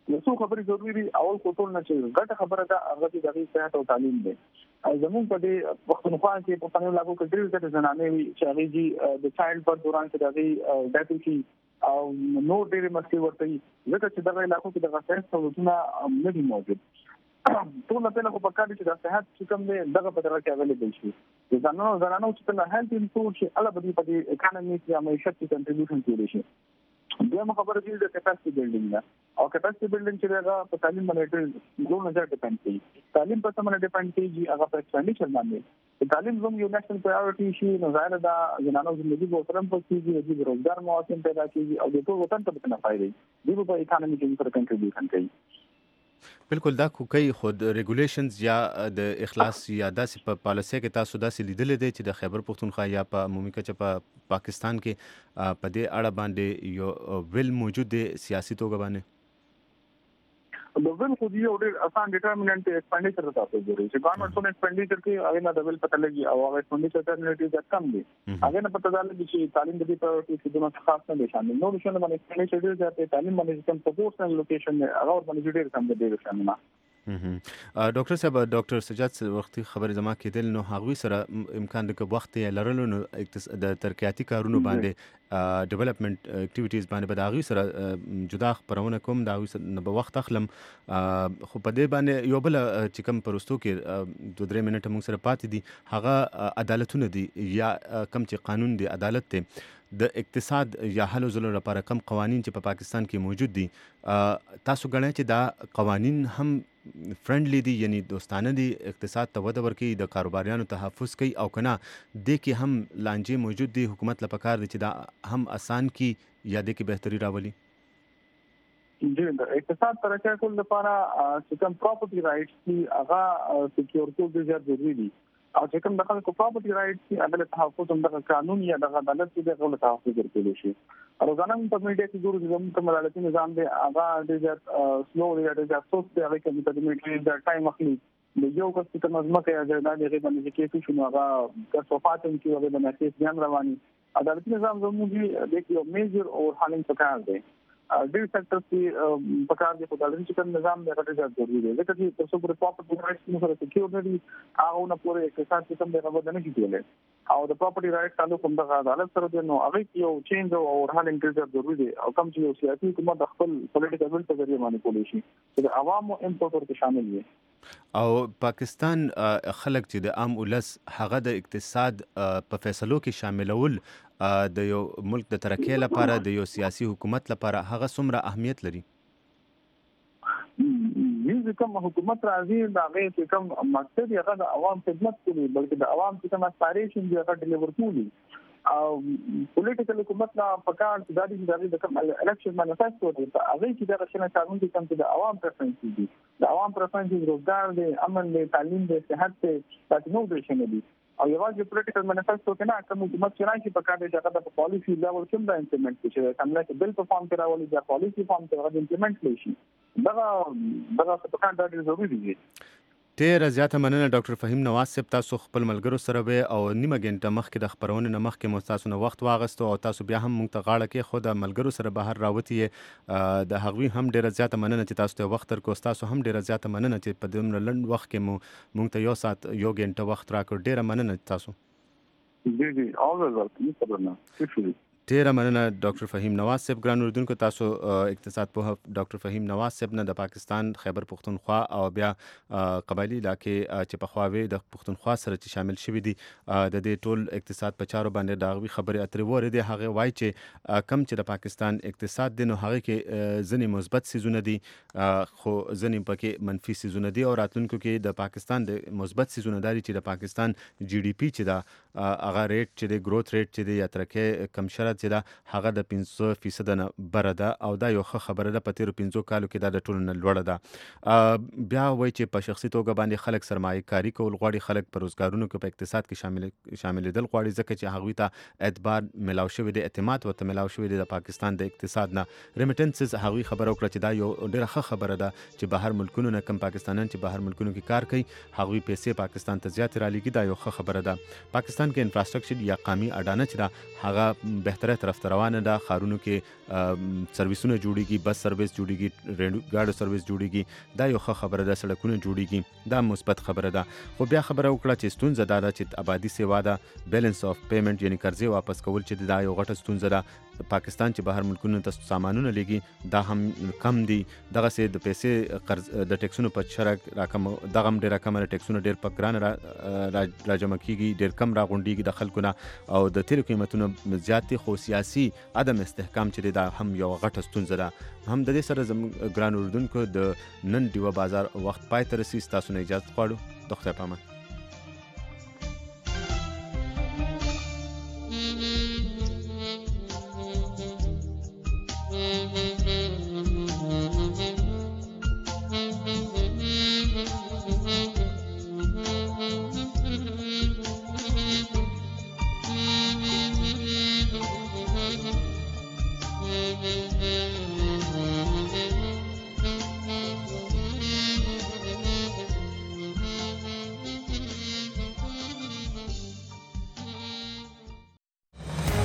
یو څو خبرې ضروري دي. اول خو ټول نه چې ګټه خبره ده هغه د دغه صحت او تعلیم دی. زموږ په دې پښتونخوا کې په قانون لاګو کې ډېر ځله زنانه وي چې هغه جی د چایلډ پر دوران کې دغه ډاټو کې او نو ډېر مستي ورته ځکه چې دغه علاقو کې دغه صحت سہولتونه نه دي موجود. ټول په لکه په کار چې د صحت چې کوم دی دغه په دغه کې اویلیبل شي. د زنانو زنانو چې په هیلث امپروو شي الله به په دې اکانومي کې یا معیشت کې کنټریبیوشن کوي شي. دغه خبره دې د کپاسټي بلډینګ ده او کپاسټي بلډینګ چې هغه په تعلیم باندې ډېر نظر ډیپند کوي. تعلیم په څه باندې ډیپند کوي هغه په ایکسپانډیشن باندې. تعلیم زموږ یو نېشنل پرایورټي شي نو ظاهر ده زنانو ژوندۍ به ترم په کېږي د روزګار مواقع پیدا کېږي او د ټول وطن ته به نه فائدې دی په اکانومي کې سره کنټریبیوشن کوي. بالکل دا کوي خود ریګولیشنز یا د اخلاص یا داسې په پالیسي کې تاسو داسې لیدل دي چې د خیبر پختونخوا یا په عمومي کچه په پاکستان کې په دې اړه باندې یو ویل موجود دی سیاسي توګه باندې د ویل خو دی یو ډېر اسان ډیټرمیننټ ایکسپینډیچر تاسو ګورئ چې ګورنمنټ څونه ایکسپینډیچر کوي هغه نه د ویل پته لګي او هغه ایکسپینډیچر ټرمینیټي ځکه کم دي هغه نه پته لګي چې تعلیم د دې پرایورټي کې دونه خاص نه دي شامل نو نشونه باندې ایکسپینډیچر ډېر ځاتې تعلیم باندې کوم پروپورشنل لوکیشن هغه باندې ډېر کم دی شامل نه. ډاکټر صاحب ډاکټر سجاد وختي خبرې زما کېدل نو هغوی سره امکان د وخت یې لرلو نو د ترقیاتي کارونو باندې ډیولپمنٹ اکټیویټیز باندې به د هغوی سره جدا خپرونه کوم د هغوی سره به وخت اخلم خو په دې باندې یو بل چې کوم پروستو کې دوه درې منټه موږ سره پاتې دي هغه عدالتونه دي یا کوم چې قانون دی عدالت دی د اقتصاد یا هلو ځلو لپاره کم قوانین چې په پا پاکستان کې موجود دي تاسو ګڼئ چې دا قوانین هم فرندلی دي یعنی دوستانه دي اقتصاد ته وده ورکوي د کاروباریانو تحفظ کوي او کنه دې کې هم لانجې موجود دي حکومت له پکار دي چې دا هم آسان کی یا دې کې بهتري راولي. د اقتصاد ترقی کول لپاره چې کوم پراپرټي رائټس دي هغه سکیور کول ډېر ضروري دي او چې کوم د خلکو پراپرټي رائټس دي هغه له تحفظ هم د قانون یا د عدالت د غوړ تحفظ ورکول شي. روزانه په میډیا کې ګورو چې زموږ کوم عدالتي نظام دی هغه ډېر سلو دی ډېر سوس دی هغه کې د میډیا د ټایم اخلي د یو کس چې مزمکه یا د هغه باندې کې څه شنو هغه که صفات هم کې هغه باندې کې ځان رواني عدالتي نظام زموږ د یو میجر او حالین پکار دی ډېر سکتور کې پکار دی په عدالتي کوم نظام د غټه ځای ضروري دی ځکه چې تاسو پر پراپرټي رائټس سره سکیور نه دي هغه نه پوره اقتصاد کې کوم دی هغه نه کیږي او د پراپرټي رائټس تعلق هم د عدالت سره دی نو هغه یو چینج او حالین کې ضروري دی او کوم چې یو سیاسي حکومت د خپل پولیټیکل ویل په ذریعہ باندې کولی شي چې د عوامو امپورټ ورته شامل وي. او پاکستان خلک چې د عام ولس هغه د اقتصاد په فیصلو کې شاملول د یو ملک د ترقۍ لپاره د یو سیاسي حکومت لپاره هغه څومره اهمیت لري؟ یی کوم حکومت راځي دا غي چې کوم مقصد یې هغه د عوام خدمت کوي بلکې د عوام چې کوم اسپایریشن دی هغه ډیلیور کوي او پولیټیکل حکومت لا پکار چې د دې د کوم الیکشن مانیفیسټو دی هغه چې د رښتینی قانون کې کوم چې د عوام پرفرنس دي د عوام پرفرنس روزګار دی امن دی تعلیم دی صحت دی تاسو نو د شنه دي او یوازې پولیټیکل مانیفیسټو کې نه کوم حکومت چې راځي پکار دی چې د پالیسی لیول کې د امپلیمنټ کې کوم نه بل په فارم کې راولي د پالیسی فارم کې د امپلیمنټ شي دا دا څه پکار دی ضروري دي. ډېره زیاته مننه ډاکټر فهیم نواز صاحب تاسو خپل ملګرو سره وې او نیمه ګنټه مخکې د خپرونې نه مخکې مو تاسو نه وخت واغستو او تاسو بیا هم موږ ته غاړه کې خو د ملګرو سره بهر راوتي د هغوی هم ډېره زیاته مننه چې تاسو ته وخت درکو تاسو هم ډېره زیاته مننه چې په دومره لنډ وخت کې مو موږ ته یو ساعت یو ګنټه وخت راکړ ډېره مننه تاسو. جی جی always welcome خبرونه ډیره مننه ډاکټر فهیم نواز صاحب ګران اردوونکو تاسو اقتصاد په ډاکټر فهیم نواز صاحب نه د پاکستان خیبر پختونخوا او بیا قبایلی علاقې چې په خواوي د پختونخوا سره چې شامل شوی دي د دې ټول اقتصاد په چارو باندې د غوي خبرې اترې وره دي هغه وای چې کم چې د پاکستان اقتصاد دی نو هغه کې ځنې مثبت سيزونه دي خو ځنې پکې منفي سيزونه دي او راتلونکو کې د پاکستان د مثبت سيزونه دي چې د پاکستان جی ډي پی چې دا هغه ریټ چې د گروث ریټ چې د یاترکه کم شرط چې دا هغه د پنځه فیصد نه بره ده او دا یو ښه خبره ده په تیرو پنځو کالو کې دا د ټولو نه لوړه ده. بیا وایي چې په شخصي توګه باندې خلک سرمایه کاري کول غواړي خلک په روزګارونو کې په اقتصاد کې شامل شاملېدل غواړي ځکه چې هغوی ته اعتبار ملاو شوی دی اعتماد ورته ملاو شوی دی د پاکستان د اقتصاد نه ریمیټنسز هغوی خبره وکړه چې دا یو ډېره ښه خبره ده چې بهر ملکونو نه کم پاکستانیان چې بهر ملکونو کې کار کوي هغوی پیسې پاکستان ته زیاتې رالیږي دا یو ښه خبره ده. پاکستان کې انفراسټرکچر یا قامي اډانه چې ده هغه بهتر زیاتره طرف ته روانه ده. ښارونو کې سرویسونه جوړیږي، بس سرویس جوړیږي، ریل ګاډو سرویس جوړیږي، دا یو ښه خبره ده. سړکونه جوړیږي، دا مثبت خبره ده. خو بیا خبره وکړه چې ستونزه دا ده چې آبادي سیوا ده، بیلنس اف پیمنٹ یعنی قرضې واپس کول چې دا یو غټه ستونزه ده. پاکستان چې بهر ملکونو ته سامانونه لېږي دا هم کم دي. دغسې د پیسې قرض د ټیکسونو په شرک راکم، دغه هم ډېره کمه ده. ټیکسونه ډېر په ګران را راجمع کېږي، ډېر کم راغونډېږي د خلکو نه، او د تیلو قیمتونه زیات دي. خو سیاسي عدم استحکام چې دی دا هم یو غټه ستونزه ده. هم د دې سره زموږ ګران اردوونکو د نن ډیوه بازار وخت پای ته رسي. ستاسو نه اجازه غواړو. د خدای په امان.